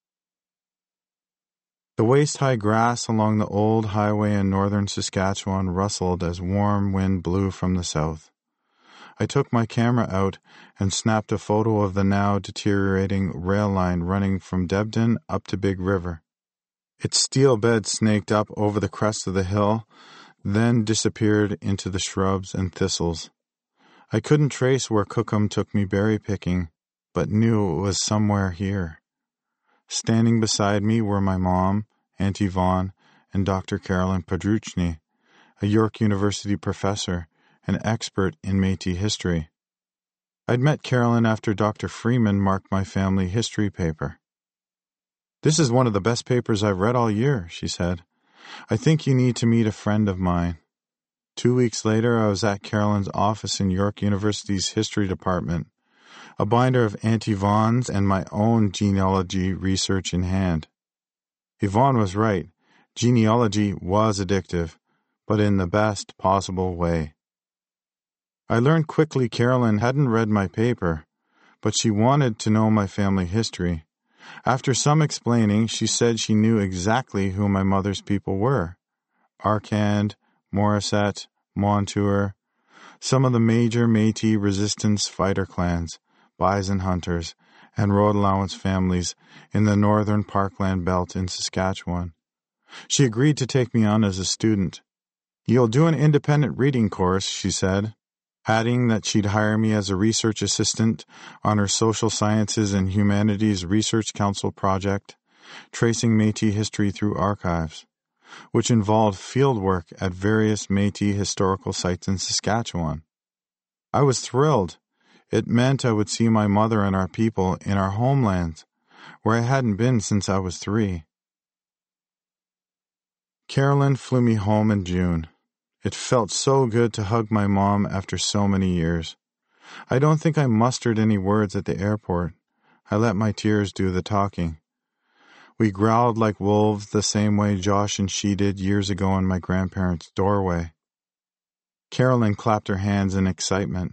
The waist-high grass along the old highway in northern Saskatchewan rustled as warm wind blew from the south. I took my camera out and snapped a photo of the now deteriorating rail line running from Debden up to Big River. Its steel bed snaked up over the crest of the hill, then disappeared into the shrubs and thistles. I couldn't trace where Cookham took me berry picking, but knew it was somewhere here. Standing beside me were my mom, Auntie Vaughn, and Dr. Carolyn Podruchny, a York University professor, an expert in Métis history. I'd met Carolyn after Dr. Freeman marked my family history paper. "This is one of the best papers I've read all year," she said. "I think you need to meet a friend of mine." 2 weeks later, I was at Carolyn's office in York University's history department, a binder of Auntie Vaughn's and my own genealogy research in hand. Yvonne was right. Genealogy was addictive, but in the best possible way. I learned quickly Carolyn hadn't read my paper, but she wanted to know my family history. After some explaining, she said she knew exactly who my mother's people were. Arcand, Morissette, Montour, some of the major Métis resistance fighter clans, bison hunters, and road allowance families in the northern parkland belt in Saskatchewan. She agreed to take me on as a student. "You'll do an independent reading course," she said, adding that she'd hire me as a research assistant on her Social Sciences and Humanities Research Council project, tracing Métis history through archives, which involved fieldwork at various Métis historical sites in Saskatchewan. I was thrilled. It meant I would see my mother and our people in our homelands, where I hadn't been since I was 3. Carolyn flew me home in June. It felt so good to hug my mom after so many years. I don't think I mustered any words at the airport. I let my tears do the talking. We growled like wolves the same way Josh and she did years ago in my grandparents' doorway. Carolyn clapped her hands in excitement.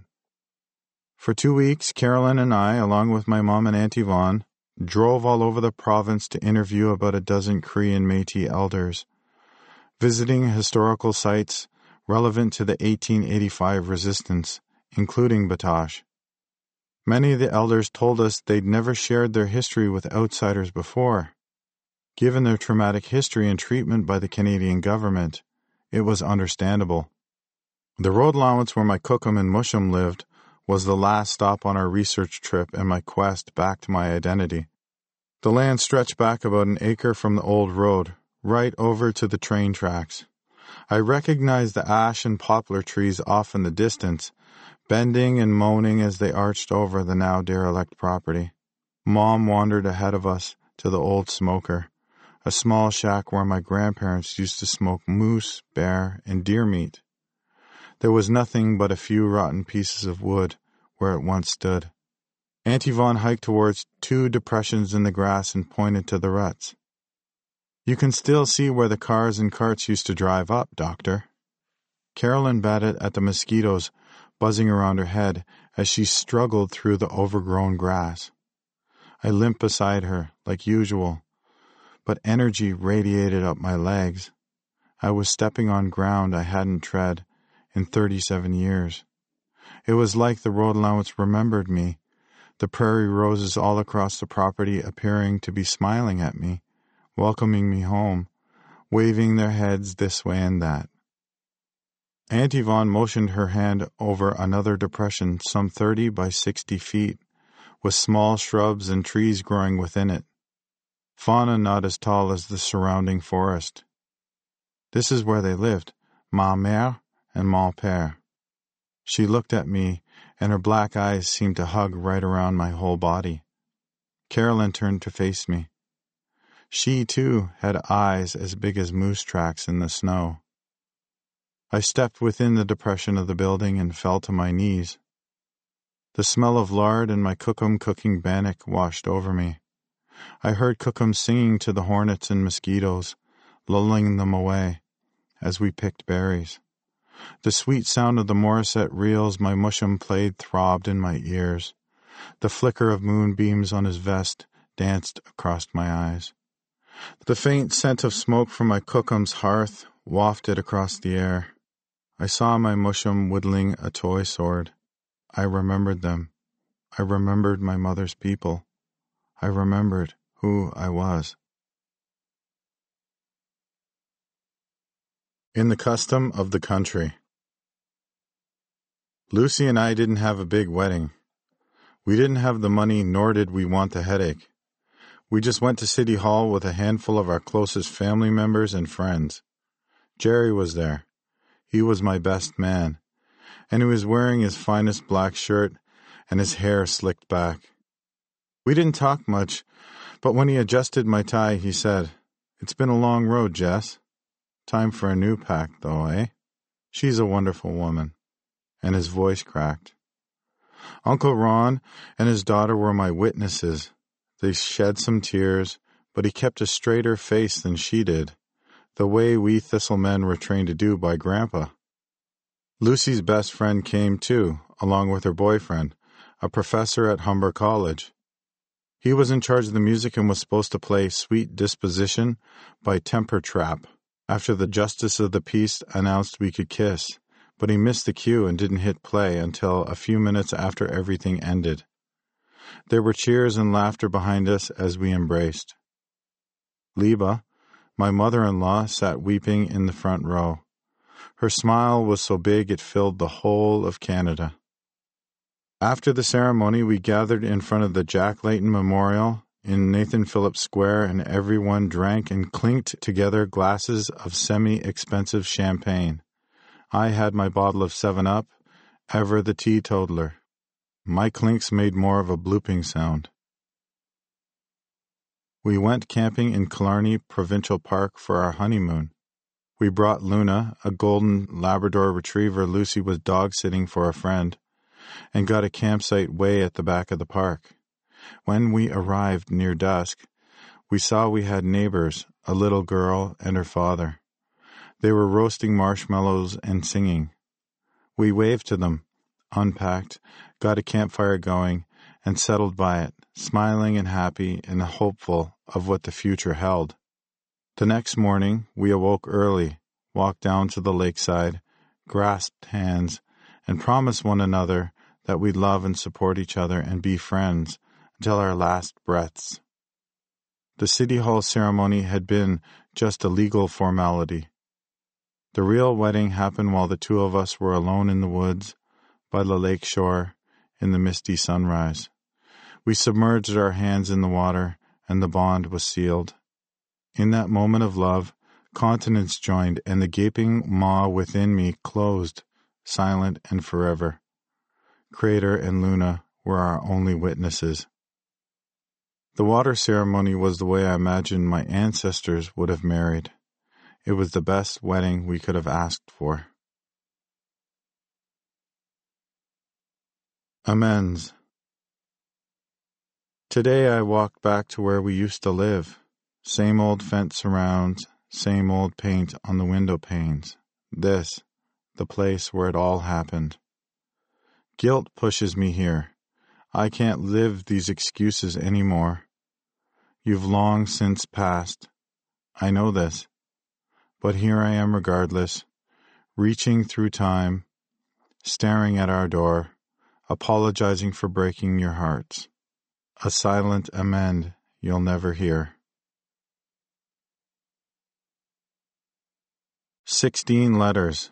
For 2 weeks, Carolyn and I, along with my mom and Aunt Yvonne, drove all over the province to interview about a dozen Cree and Métis elders, visiting historical sites relevant to the 1885 resistance, including Batoche. Many of the elders told us they'd never shared their history with outsiders before. Given their traumatic history and treatment by the Canadian government, it was understandable. The road allowance where my Cookham and Musham lived was the last stop on our research trip and my quest back to my identity. The land stretched back about an acre from the old road, right over to the train tracks. I recognized the ash and poplar trees off in the distance, bending and moaning as they arched over the now derelict property. Mom wandered ahead of us to the old smoker, a small shack where my grandparents used to smoke moose, bear, and deer meat. There was nothing but a few rotten pieces of wood where it once stood. Aunt Yvonne hiked towards 2 depressions in the grass and pointed to the ruts. "You can still see where the cars and carts used to drive up, Doctor." Carolyn batted at the mosquitoes buzzing around her head as she struggled through the overgrown grass. I limped beside her, like usual, but energy radiated up my legs. I was stepping on ground I hadn't tread in 37 years. It was like the road allowance remembered me, the prairie roses all across the property appearing to be smiling at me, welcoming me home, waving their heads this way and that. Aunt Yvonne motioned her hand over another depression some 30 by 60 feet, with small shrubs and trees growing within it. Fauna not as tall as the surrounding forest. This is where they lived, ma mère and mon père. She looked at me, and her black eyes seemed to hug right around my whole body. Carolyn turned to face me. She, too, had eyes as big as moose tracks in the snow. I stepped within the depression of the building and fell to my knees. The smell of lard and my Cookham cooking bannock washed over me. I heard Cookham singing to the hornets and mosquitoes, lulling them away, as we picked berries. The sweet sound of the Morissette reels my Musham played throbbed in my ears. The flicker of moonbeams on his vest danced across my eyes. The faint scent of smoke from my Cookham's hearth wafted across the air. I saw my Musham whittling a toy sword. I remembered them. I remembered my mother's people. I remembered who I was. In the custom of the country. Lucy and I didn't have a big wedding. We didn't have the money, nor did we want the headache. We just went to City Hall with a handful of our closest family members and friends. Jerry was there. He was my best man, and he was wearing his finest black shirt and his hair slicked back. We didn't talk much, but when he adjusted my tie, he said, "It's been a long road, Jess. Time for a new pack, though, eh? She's a wonderful woman." And his voice cracked. Uncle Ron and his daughter were my witnesses. They shed some tears, but he kept a straighter face than she did, the way we Thistle men were trained to do by Grandpa. Lucy's best friend came too, along with her boyfriend, a professor at Humber College. He was in charge of the music and was supposed to play Sweet Disposition by Temper Trap after the justice of the peace announced we could kiss, but he missed the cue and didn't hit play until a few minutes after everything ended. There were cheers and laughter behind us as we embraced. Liba, my mother-in-law, sat weeping in the front row. Her smile was so big it filled the whole of Canada. After the ceremony, we gathered in front of the Jack Layton Memorial in Nathan Phillips Square, and everyone drank and clinked together glasses of semi-expensive champagne. I had my bottle of 7-Up, ever the teetotaler. My clinks made more of a blooping sound. We went camping in Killarney Provincial Park for our honeymoon. We brought Luna, a golden Labrador retriever Lucy was dog-sitting for a friend, and got a campsite way at the back of the park. When we arrived near dusk, we saw we had neighbors, a little girl and her father. They were roasting marshmallows and singing. We waved to them, unpacked, got a campfire going, and settled by it, smiling and happy and hopeful of what the future held. The next morning, we awoke early, walked down to the lakeside, grasped hands, and promised one another that we'd love and support each other and be friends until our last breaths. The City Hall ceremony had been just a legal formality. The real wedding happened while the two of us were alone in the woods, by the lake shore, in the misty sunrise. We submerged our hands in the water, and the bond was sealed. In that moment of love, continents joined, and the gaping maw within me closed, silent and forever. Crater and Luna were our only witnesses. The water ceremony was the way I imagined my ancestors would have married. It was the best wedding we could have asked for. Amends. Today I walked back to where we used to live. Same old fence surrounds, same old paint on the window panes. This, the place where it all happened. Guilt pushes me here. I can't live these excuses anymore. You've long since passed. I know this. But here I am regardless, reaching through time, staring at our door, apologizing for breaking your hearts. A silent amend you'll never hear. 16 letters.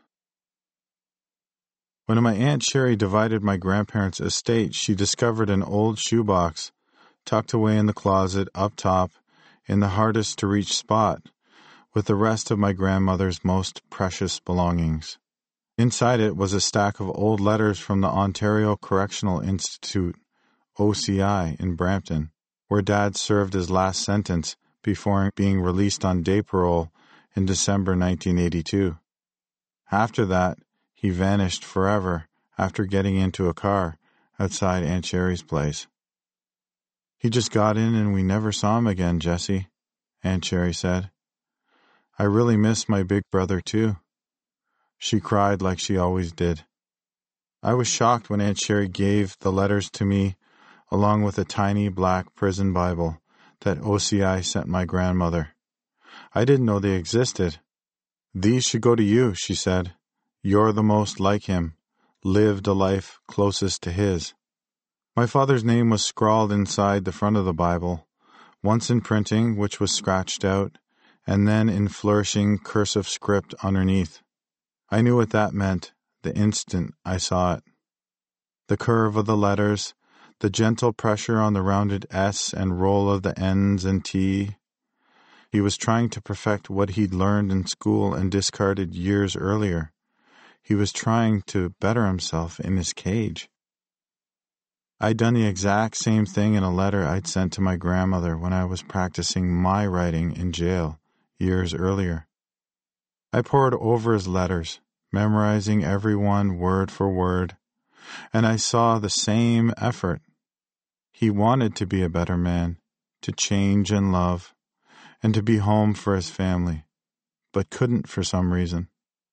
When my Aunt Sherry divided my grandparents' estate, she discovered an old shoebox tucked away in the closet up top in the hardest-to-reach spot, with the rest of my grandmother's most precious belongings. Inside it was a stack of old letters from the Ontario Correctional Institute, OCI, in Brampton, where Dad served his last sentence before being released on day parole in December 1982. After that, he vanished forever after getting into a car outside Aunt Sherry's place. He just got in and we never saw him again, Jessie, Aunt Sherry said. I really miss my big brother, too. She cried like she always did. I was shocked when Aunt Sherry gave the letters to me, along with a tiny black prison Bible that OCI sent my grandmother. I didn't know they existed. These should go to you, she said. You're the most like him, lived a life closest to his. My father's name was scrawled inside the front of the Bible, once in printing, which was scratched out, and then in flourishing cursive script underneath. I knew what that meant the instant I saw it. The curve of the letters, the gentle pressure on the rounded S and roll of the N's and T. He was trying to perfect what he'd learned in school and discarded years earlier. He was trying to better himself in his cage. I'd done the exact same thing in a letter I'd sent to my grandmother when I was practicing my writing in jail years earlier. I pored over his letters, memorizing every one word for word, and I saw the same effort. He wanted to be a better man, to change and love, and to be home for his family, but couldn't for some reason.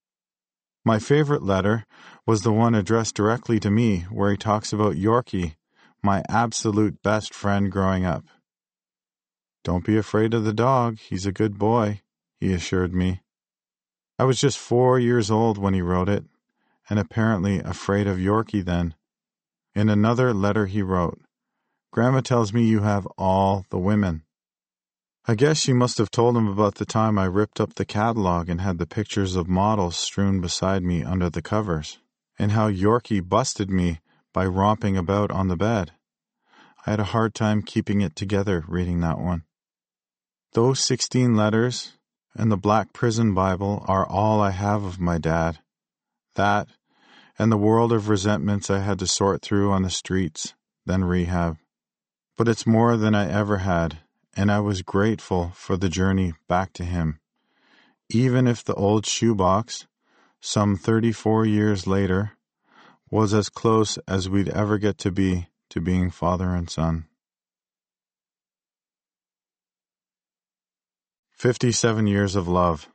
My favorite letter was the one addressed directly to me, where he talks about Yorkie, my absolute best friend growing up. Don't be afraid of the dog, he's a good boy, he assured me. I was just 4 years old when he wrote it, and apparently afraid of Yorkie then. In another letter he wrote, Grandma tells me you have all the women. I guess she must have told him about the time I ripped up the catalog and had the pictures of models strewn beside me under the covers, and how Yorkie busted me by romping about on the bed. I had a hard time keeping it together reading that one. Those 16 letters and the Black Prison Bible are all I have of my dad. That, and the world of resentments I had to sort through on the streets, then rehab. But it's more than I ever had, and I was grateful for the journey back to him. Even if the old shoebox, some 34 years later, was as close as we'd ever get to being father and son. 57 Years of Love.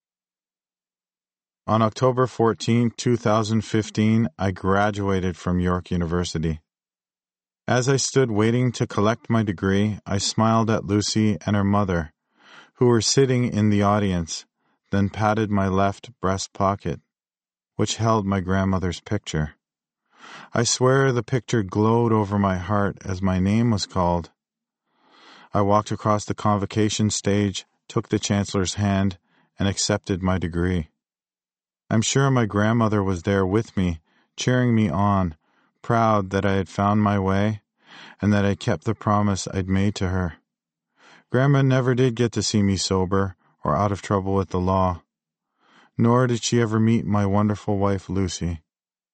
On October 14, 2015, I graduated from York University. As I stood waiting to collect my degree, I smiled at Lucy and her mother, who were sitting in the audience, then patted my left breast pocket, which held my grandmother's picture. I swear the picture glowed over my heart as my name was called. I walked across the convocation stage, took the chancellor's hand, and accepted my degree. I'm sure my grandmother was there with me, cheering me on, proud that I had found my way and that I kept the promise I'd made to her. Grandma never did get to see me sober or out of trouble with the law, nor did she ever meet my wonderful wife, Lucy.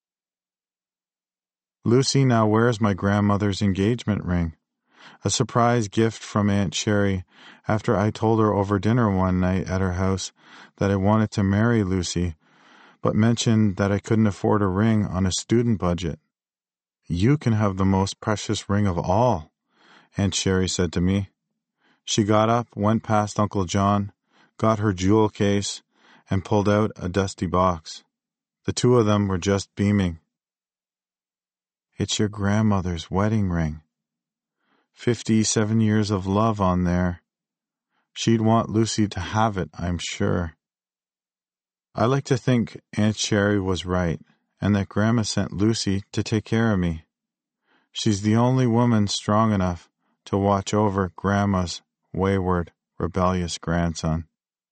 Lucy now wears my grandmother's engagement ring, a surprise gift from Aunt Sherry after I told her over dinner one night at her house that I wanted to marry Lucy, but mentioned that I couldn't afford a ring on a student budget. "You can have the most precious ring of all," Aunt Sherry said to me. She got up, went past Uncle John, got her jewel case, and pulled out a dusty box. The two of them were just beaming. "It's your grandmother's wedding ring. 57 years of love on there. She'd want Lucy to have it, I'm sure." I like to think Aunt Sherry was right, and that Grandma sent Lucy to take care of me. She's the only woman strong enough to watch over Grandma's wayward, rebellious grandson.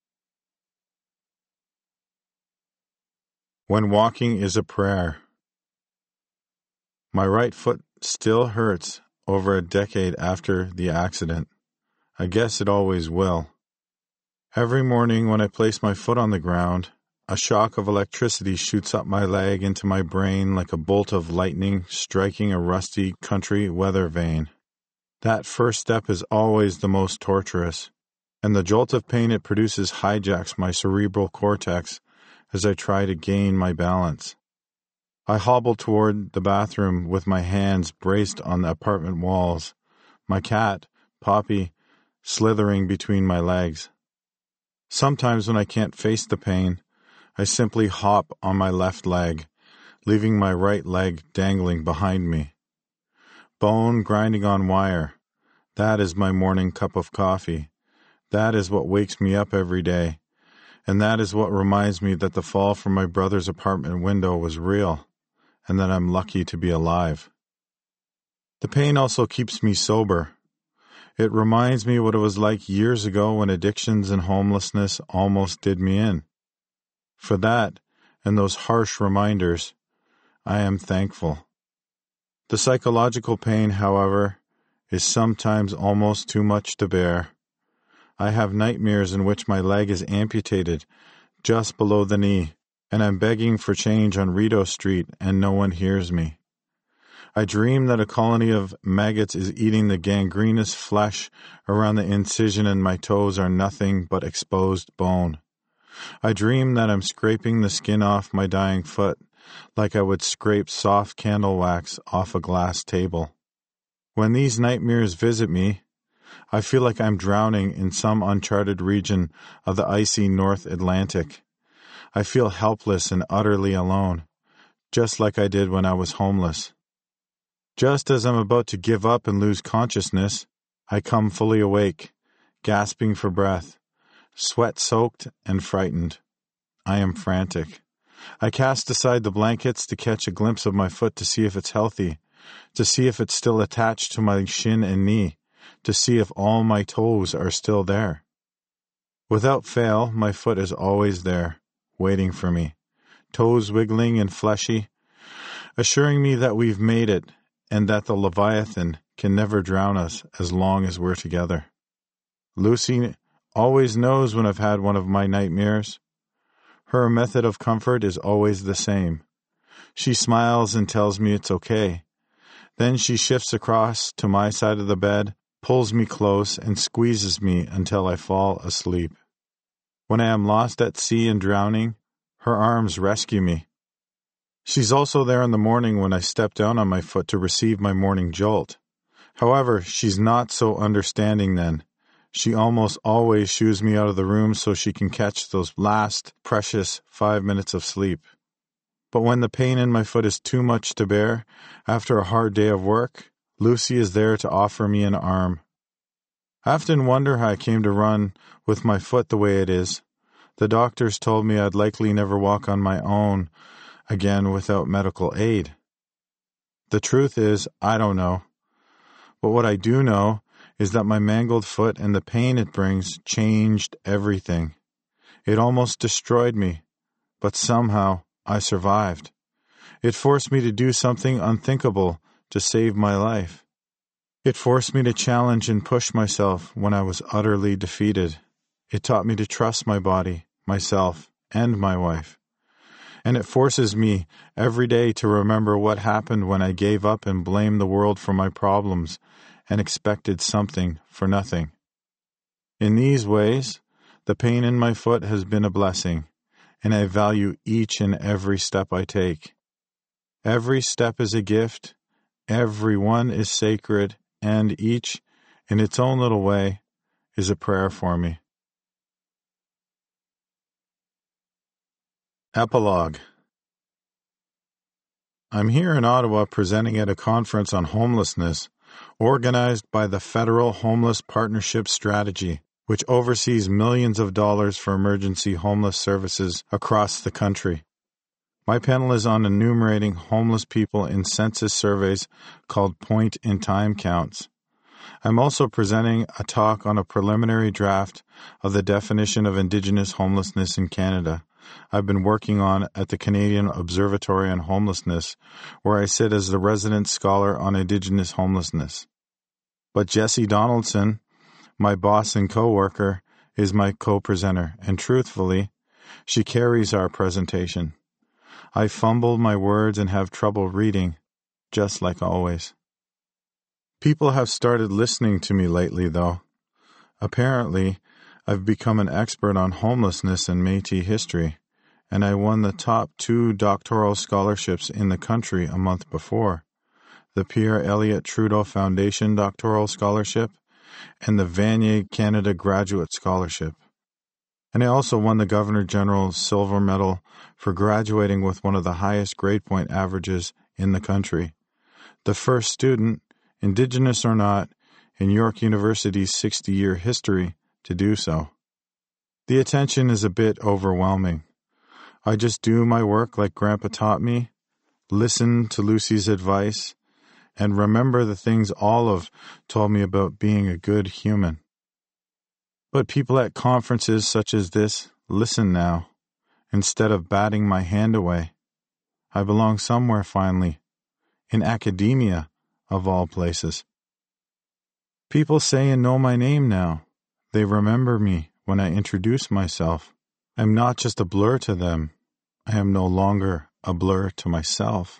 When walking is a prayer. My right foot still hurts over a decade after the accident. I guess it always will. Every morning when I place my foot on the ground, a shock of electricity shoots up my leg into my brain like a bolt of lightning striking a rusty country weather vane. That first step is always the most torturous, and the jolt of pain it produces hijacks my cerebral cortex as I try to gain my balance. I hobble toward the bathroom with my hands braced on the apartment walls, my cat, Poppy, slithering between my legs. Sometimes when I can't face the pain, I simply hop on my left leg, leaving my right leg dangling behind me. Bone grinding on wire. That is my morning cup of coffee. That is what wakes me up every day. And that is what reminds me that the fall from my brother's apartment window was real, and that I'm lucky to be alive. The pain also keeps me sober. It reminds me what it was like years ago when addictions and homelessness almost did me in. For that, and those harsh reminders, I am thankful. The psychological pain, however, is sometimes almost too much to bear. I have nightmares in which my leg is amputated just below the knee, and I'm begging for change on Rideau Street and no one hears me. I dream that a colony of maggots is eating the gangrenous flesh around the incision and my toes are nothing but exposed bone. I dream that I'm scraping the skin off my dying foot like I would scrape soft candle wax off a glass table. When these nightmares visit me, I feel like I'm drowning in some uncharted region of the icy North Atlantic. I feel helpless and utterly alone, just like I did when I was homeless. Just as I'm about to give up and lose consciousness, I come fully awake, gasping for breath, sweat-soaked and frightened. I am frantic. I cast aside the blankets to catch a glimpse of my foot to see if it's healthy, to see if it's still attached to my shin and knee, to see if all my toes are still there. Without fail, my foot is always there, waiting for me, toes wiggling and fleshy, assuring me that we've made it and that the Leviathan can never drown us as long as we're together. Lucy always knows when I've had one of my nightmares. Her method of comfort is always the same. She smiles and tells me it's okay. Then she shifts across to my side of the bed, pulls me close and squeezes me until I fall asleep. When I am lost at sea and drowning, her arms rescue me. She's also there in the morning when I step down on my foot to receive my morning jolt. However, she's not so understanding then. She almost always shoos me out of the room so she can catch those last precious 5 minutes of sleep. But when the pain in my foot is too much to bear, after a hard day of work, Lucy is there to offer me an arm. I often wonder how I came to run with my foot the way it is. The doctors told me I'd likely never walk on my own again without medical aid. The truth is, I don't know. But what I do know is that my mangled foot and the pain it brings changed everything. It almost destroyed me, but somehow I survived. It forced me to do something unthinkable to save my life. It forced me to challenge and push myself when I was utterly defeated. It taught me to trust my body, myself, and my wife. And it forces me every day to remember what happened when I gave up and blamed the world for my problems and expected something for nothing. In these ways, the pain in my foot has been a blessing, and I value each and every step I take. Every step is a gift, every one is sacred, and each, in its own little way, is a prayer for me. Epilogue. I'm here in Ottawa presenting at a conference on homelessness organized by the Federal Homeless Partnership Strategy, which oversees millions of dollars for emergency homeless services across the country. My panel is on enumerating homeless people in census surveys called point-in-time counts. I'm also presenting a talk on a preliminary draft of the definition of Indigenous homelessness in Canada I've been working on at the Canadian Observatory on Homelessness, where I sit as the resident scholar on Indigenous homelessness. But Jessie Donaldson, my boss and co-worker, is my co-presenter, and truthfully, she carries our presentation. I fumble my words and have trouble reading, just like always. People have started listening to me lately, though. Apparently, I've become an expert on homelessness and Métis history, and I won the top 2 doctoral scholarships in the country a month before, the Pierre Elliott Trudeau Foundation Doctoral Scholarship and the Vanier Canada Graduate Scholarship. And I also won the Governor General's Silver Medal for graduating with one of the highest grade point averages in the country. The first student, Indigenous or not, in York University's 60-year history to do so. The attention is a bit overwhelming. I just do my work like Grandpa taught me, listen to Lucy's advice, and remember the things Olive told me about being a good human. But people at conferences such as this listen now, instead of batting my hand away. I belong somewhere finally, in academia, of all places. People say and know my name now. They remember me when I introduce myself. I'm not just a blur to them. I am no longer a blur to myself.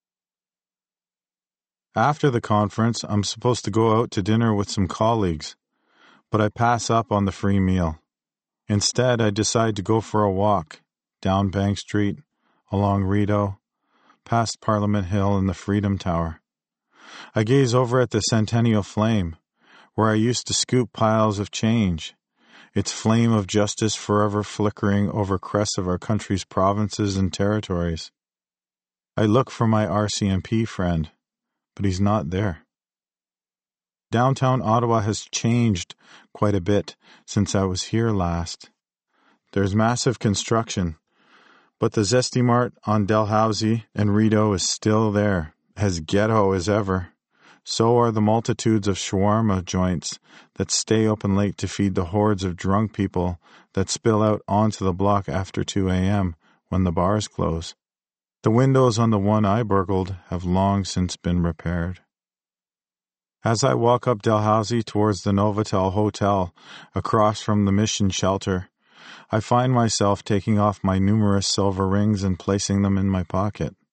After the conference, I'm supposed to go out to dinner with some colleagues, but I pass up on the free meal. Instead, I decide to go for a walk down Bank Street, along Rideau, past Parliament Hill and the Freedom Tower. I gaze over at the Centennial Flame, where I used to scoop piles of change, its flame of justice forever flickering over crests of our country's provinces and territories. I look for my RCMP friend, but he's not there. Downtown Ottawa has changed quite a bit since I was here last. There's massive construction, but the Zesty Mart on Dalhousie and Rideau is still there, as ghetto as ever. So are the multitudes of shawarma joints that stay open late to feed the hordes of drunk people that spill out onto the block after 2 a.m. when the bars close. The windows on the one I burgled have long since been repaired. As I walk up Dalhousie towards the Novotel Hotel across from the Mission Shelter, I find myself taking off my numerous silver rings and placing them in my pocket.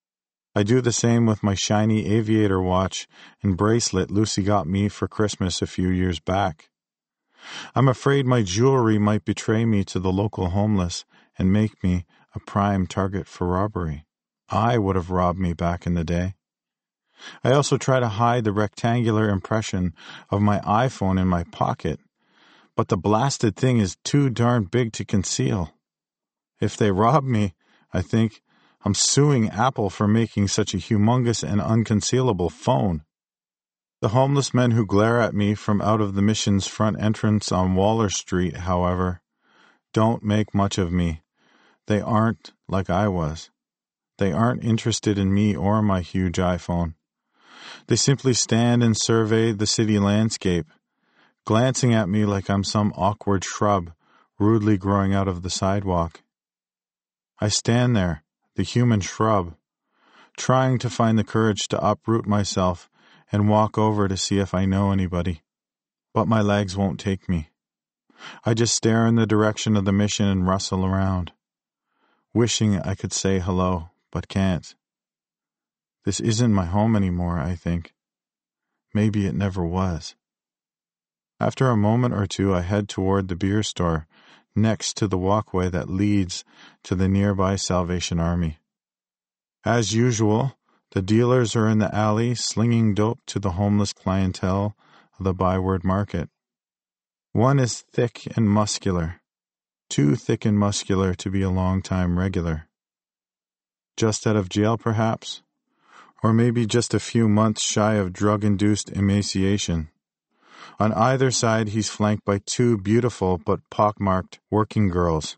I do the same with my shiny aviator watch and bracelet Lucy got me for Christmas a few years back. I'm afraid my jewelry might betray me to the local homeless and make me a prime target for robbery. I would have robbed me back in the day. I also try to hide the rectangular impression of my iPhone in my pocket, but the blasted thing is too darn big to conceal. If they rob me, I think I'm suing Apple for making such a humongous and unconcealable phone. The homeless men who glare at me from out of the mission's front entrance on Waller Street, however, don't make much of me. They aren't like I was. They aren't interested in me or my huge iPhone. They simply stand and survey the city landscape, glancing at me like I'm some awkward shrub rudely growing out of the sidewalk. I stand there, the human shrub, trying to find the courage to uproot myself and walk over to see if I know anybody. But my legs won't take me. I just stare in the direction of the mission and rustle around, wishing I could say hello, but can't. This isn't my home anymore, I think. Maybe it never was. After a moment or two, I head toward the beer store next to the walkway that leads to the nearby Salvation Army. As usual, the dealers are in the alley slinging dope to the homeless clientele of the Byward Market. One is thick and muscular, too thick and muscular to be a long-time regular. Just out of jail, perhaps, or maybe just a few months shy of drug-induced emaciation. On either side, he's flanked by two beautiful but pockmarked working girls.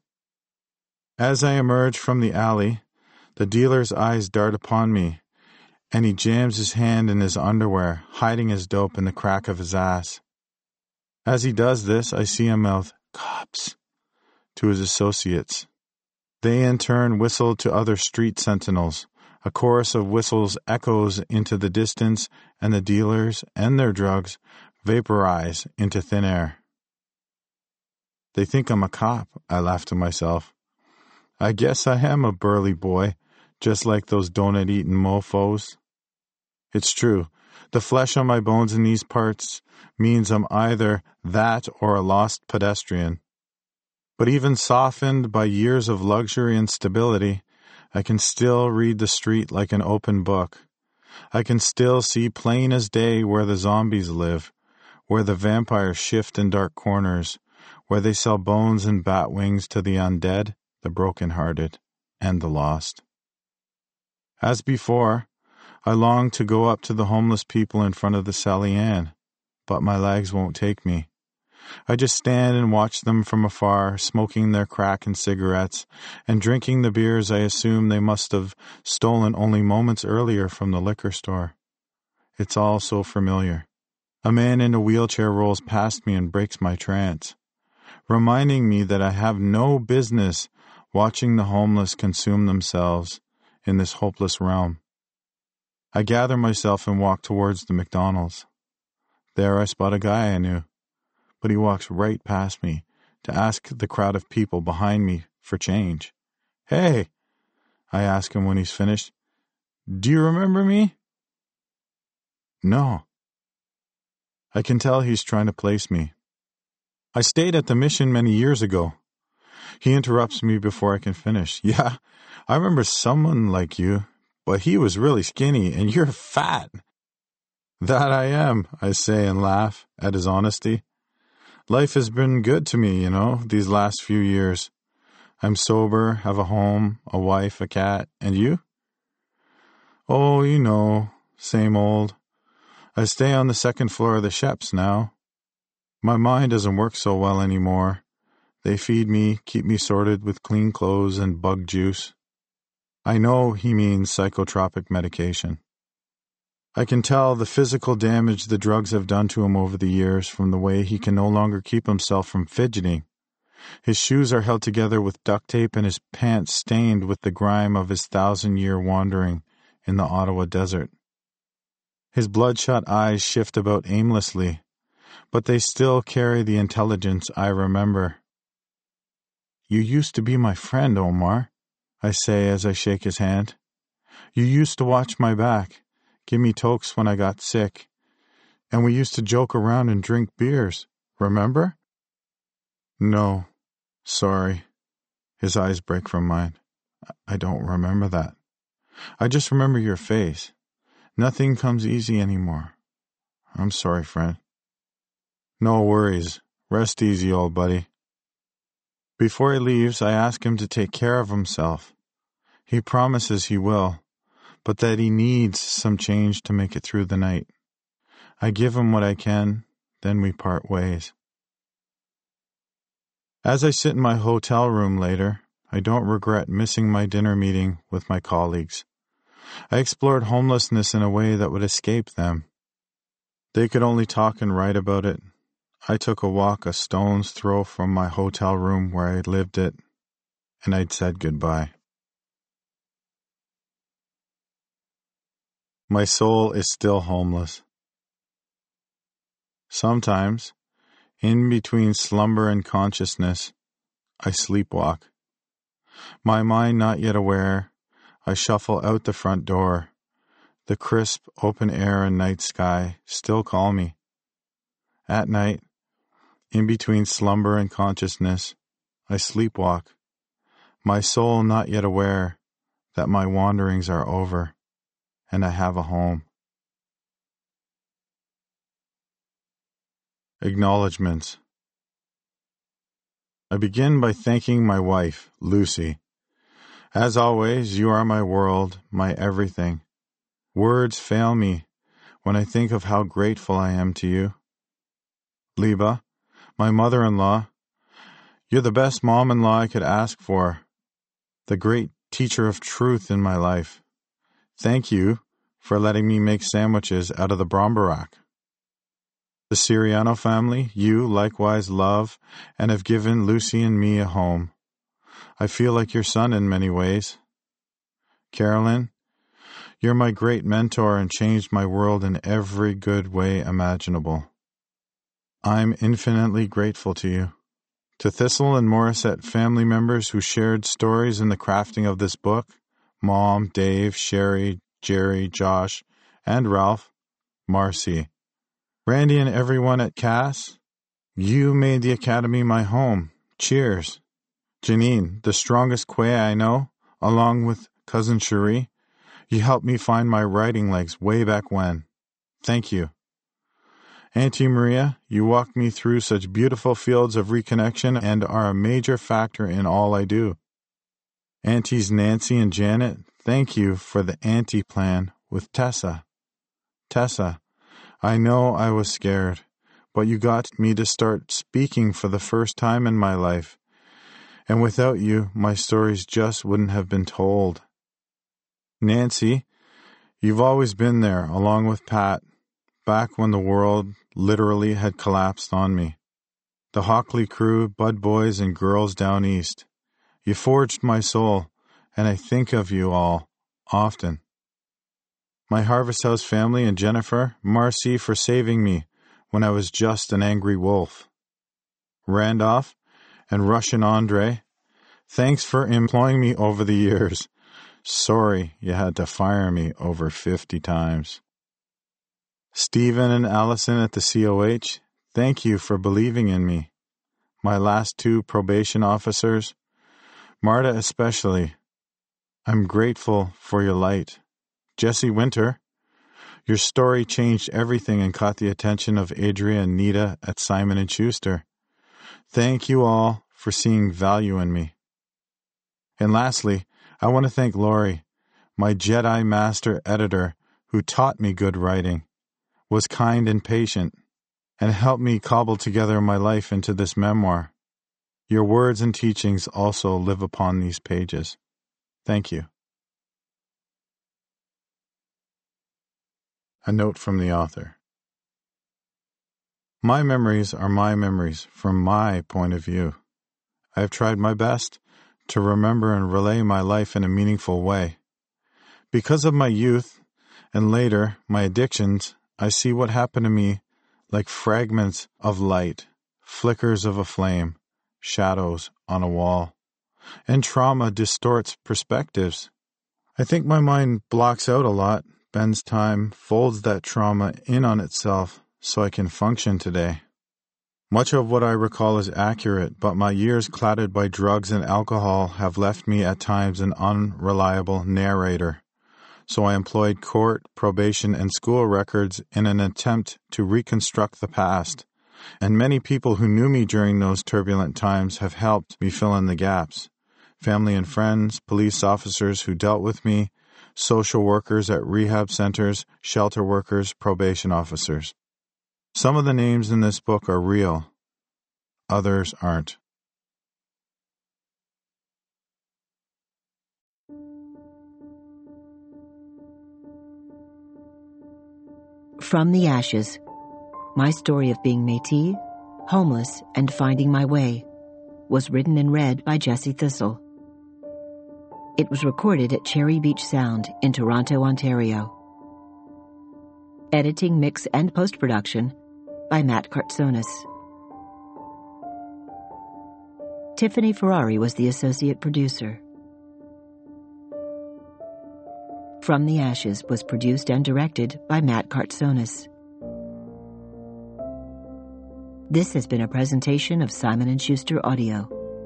As I emerge from the alley, the dealer's eyes dart upon me, and he jams his hand in his underwear, hiding his dope in the crack of his ass. As he does this, I see him mouth, "Cops," to his associates. They in turn whistle to other street sentinels. A chorus of whistles echoes into the distance, and the dealers and their drugs vaporize into thin air. They think I'm a cop, I laugh to myself. I guess I am a burly boy, just like those donut-eating mofos. It's true. The flesh on my bones in these parts means I'm either that or a lost pedestrian. But even softened by years of luxury and stability, I can still read the street like an open book. I can still see plain as day where the zombies live, where the vampires shift in dark corners, where they sell bones and bat wings to the undead, the broken-hearted, and the lost. As before, I long to go up to the homeless people in front of the Sally Ann, but my legs won't take me. I just stand and watch them from afar, smoking their crack and cigarettes, and drinking the beers I assume they must have stolen only moments earlier from the liquor store. It's all so familiar. A man in a wheelchair rolls past me and breaks my trance, reminding me that I have no business watching the homeless consume themselves in this hopeless realm. I gather myself and walk towards the McDonald's. There I spot a guy I knew, but he walks right past me to ask the crowd of people behind me for change. "Hey," I ask him when he's finished, "do you remember me?" "No." I can tell he's trying to place me. "I stayed at the mission many years ago." He interrupts me before I can finish. "Yeah, I remember someone like you, but he was really skinny, and you're fat." "That I am," I say and laugh at his honesty. Life has been good to me, these last few years. I'm sober, have a home, a wife, a cat. And you? "Oh, same old. I stay on the second floor of the Sheps now. My mind doesn't work so well anymore. They feed me, keep me sorted with clean clothes and bug juice." I know he means psychotropic medication. I can tell the physical damage the drugs have done to him over the years from the way he can no longer keep himself from fidgeting. His shoes are held together with duct tape and his pants stained with the grime of his 1,000-year wandering in the Ottawa desert. His bloodshot eyes shift about aimlessly, but they still carry the intelligence I remember. "You used to be my friend, Omar," I say as I shake his hand. You used to watch my back, give me tokes when I got sick, and we used to joke around and drink beers, remember? No, sorry. His eyes break from mine. I don't remember that. I just remember your face. Nothing comes easy anymore. I'm sorry, friend. No worries. Rest easy, old buddy. Before he leaves, I ask him to take care of himself. He promises he will, but that he needs some change to make it through the night. I give him what I can, then we part ways. As I sit in my hotel room later, I don't regret missing my dinner meeting with my colleagues. I explored homelessness in a way that would escape them. They could only talk and write about it. I took a walk a stone's throw from my hotel room where I lived it, and I'd said goodbye. My soul is still homeless. Sometimes, in between slumber and consciousness, I sleepwalk. My mind not yet aware, I shuffle out the front door. The crisp, open air and night sky still call me. At night, in between slumber and consciousness, I sleepwalk, my soul not yet aware that my wanderings are over and I have a home. Acknowledgements. I begin by thanking my wife, Lucy. As always, you are my world, my everything. Words fail me when I think of how grateful I am to you. Liba, my mother-in-law, you're the best mom-in-law I could ask for, the great teacher of truth in my life. Thank you for letting me make sandwiches out of the Brombarak. The Siriano family, you likewise love and have given Lucy and me a home. I feel like your son in many ways. Carolyn, you're my great mentor and changed my world in every good way imaginable. I'm infinitely grateful to you. To Thistle and Morissette family members who shared stories in the crafting of this book, Mom, Dave, Sherry, Jerry, Josh, and Ralph, Marcy. Randy and everyone at Cass, you made the Academy my home. Cheers. Janine, the strongest Quay I know, along with Cousin Cherie, you helped me find my writing legs way back when. Thank you. Auntie Maria, you walked me through such beautiful fields of reconnection and are a major factor in all I do. Aunties Nancy and Janet, thank you for the auntie plan with Tessa. Tessa, I know I was scared, but you got me to start speaking for the first time in my life, and without you, my stories just wouldn't have been told. Nancy, you've always been there, along with Pat, back when the world literally had collapsed on me. The Hockley crew, Bud boys and girls down east. You forged my soul, and I think of you all often. My Harvest House family and Jennifer, Marcy for saving me when I was just an angry wolf. Randolph and Russian Andre, thanks for employing me over the years. Sorry you had to fire me over 50 times. Stephen and Allison at the COH, thank you for believing in me. My last 2 probation officers, Marta especially, I'm grateful for your light. Jesse Winter, your story changed everything and caught the attention of Adria and Nita at Simon & Schuster. Thank you all for seeing value in me. And lastly, I want to thank Lori, my Jedi Master editor who taught me good writing, was kind and patient, and helped me cobble together my life into this memoir. Your words and teachings also live upon these pages. Thank you. A note from the author. My memories are my memories from my point of view. I have tried my best to remember and relay my life in a meaningful way. Because of my youth and later my addictions, I see what happened to me like fragments of light, flickers of a flame, shadows on a wall. And trauma distorts perspectives. I think my mind blocks out a lot, bends time, folds that trauma in on itself so I can function today. Much of what I recall is accurate, but my years clouded by drugs and alcohol have left me at times an unreliable narrator. So I employed court, probation, and school records in an attempt to reconstruct the past. And many people who knew me during those turbulent times have helped me fill in the gaps. Family and friends, police officers who dealt with me, social workers at rehab centers, shelter workers, probation officers. Some of the names in this book are real. Others aren't. From the Ashes, my story of being Métis, homeless, and finding my way was written and read by Jessie Thistle. It was recorded at Cherry Beach Sound in Toronto, Ontario. Editing, mix, and post-production by Matt Kartsonis. Tiffany Ferrari was the associate producer. From the Ashes was produced and directed by Matt Kartsonis. This has been a presentation of Simon & Schuster Audio.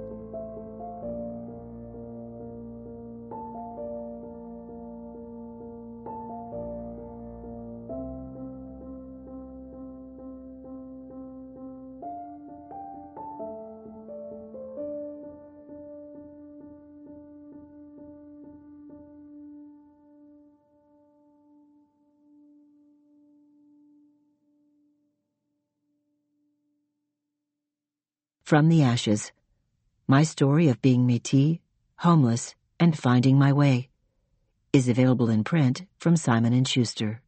From the Ashes, my story of being Métis, homeless, and finding my way is available in print from Simon & Schuster.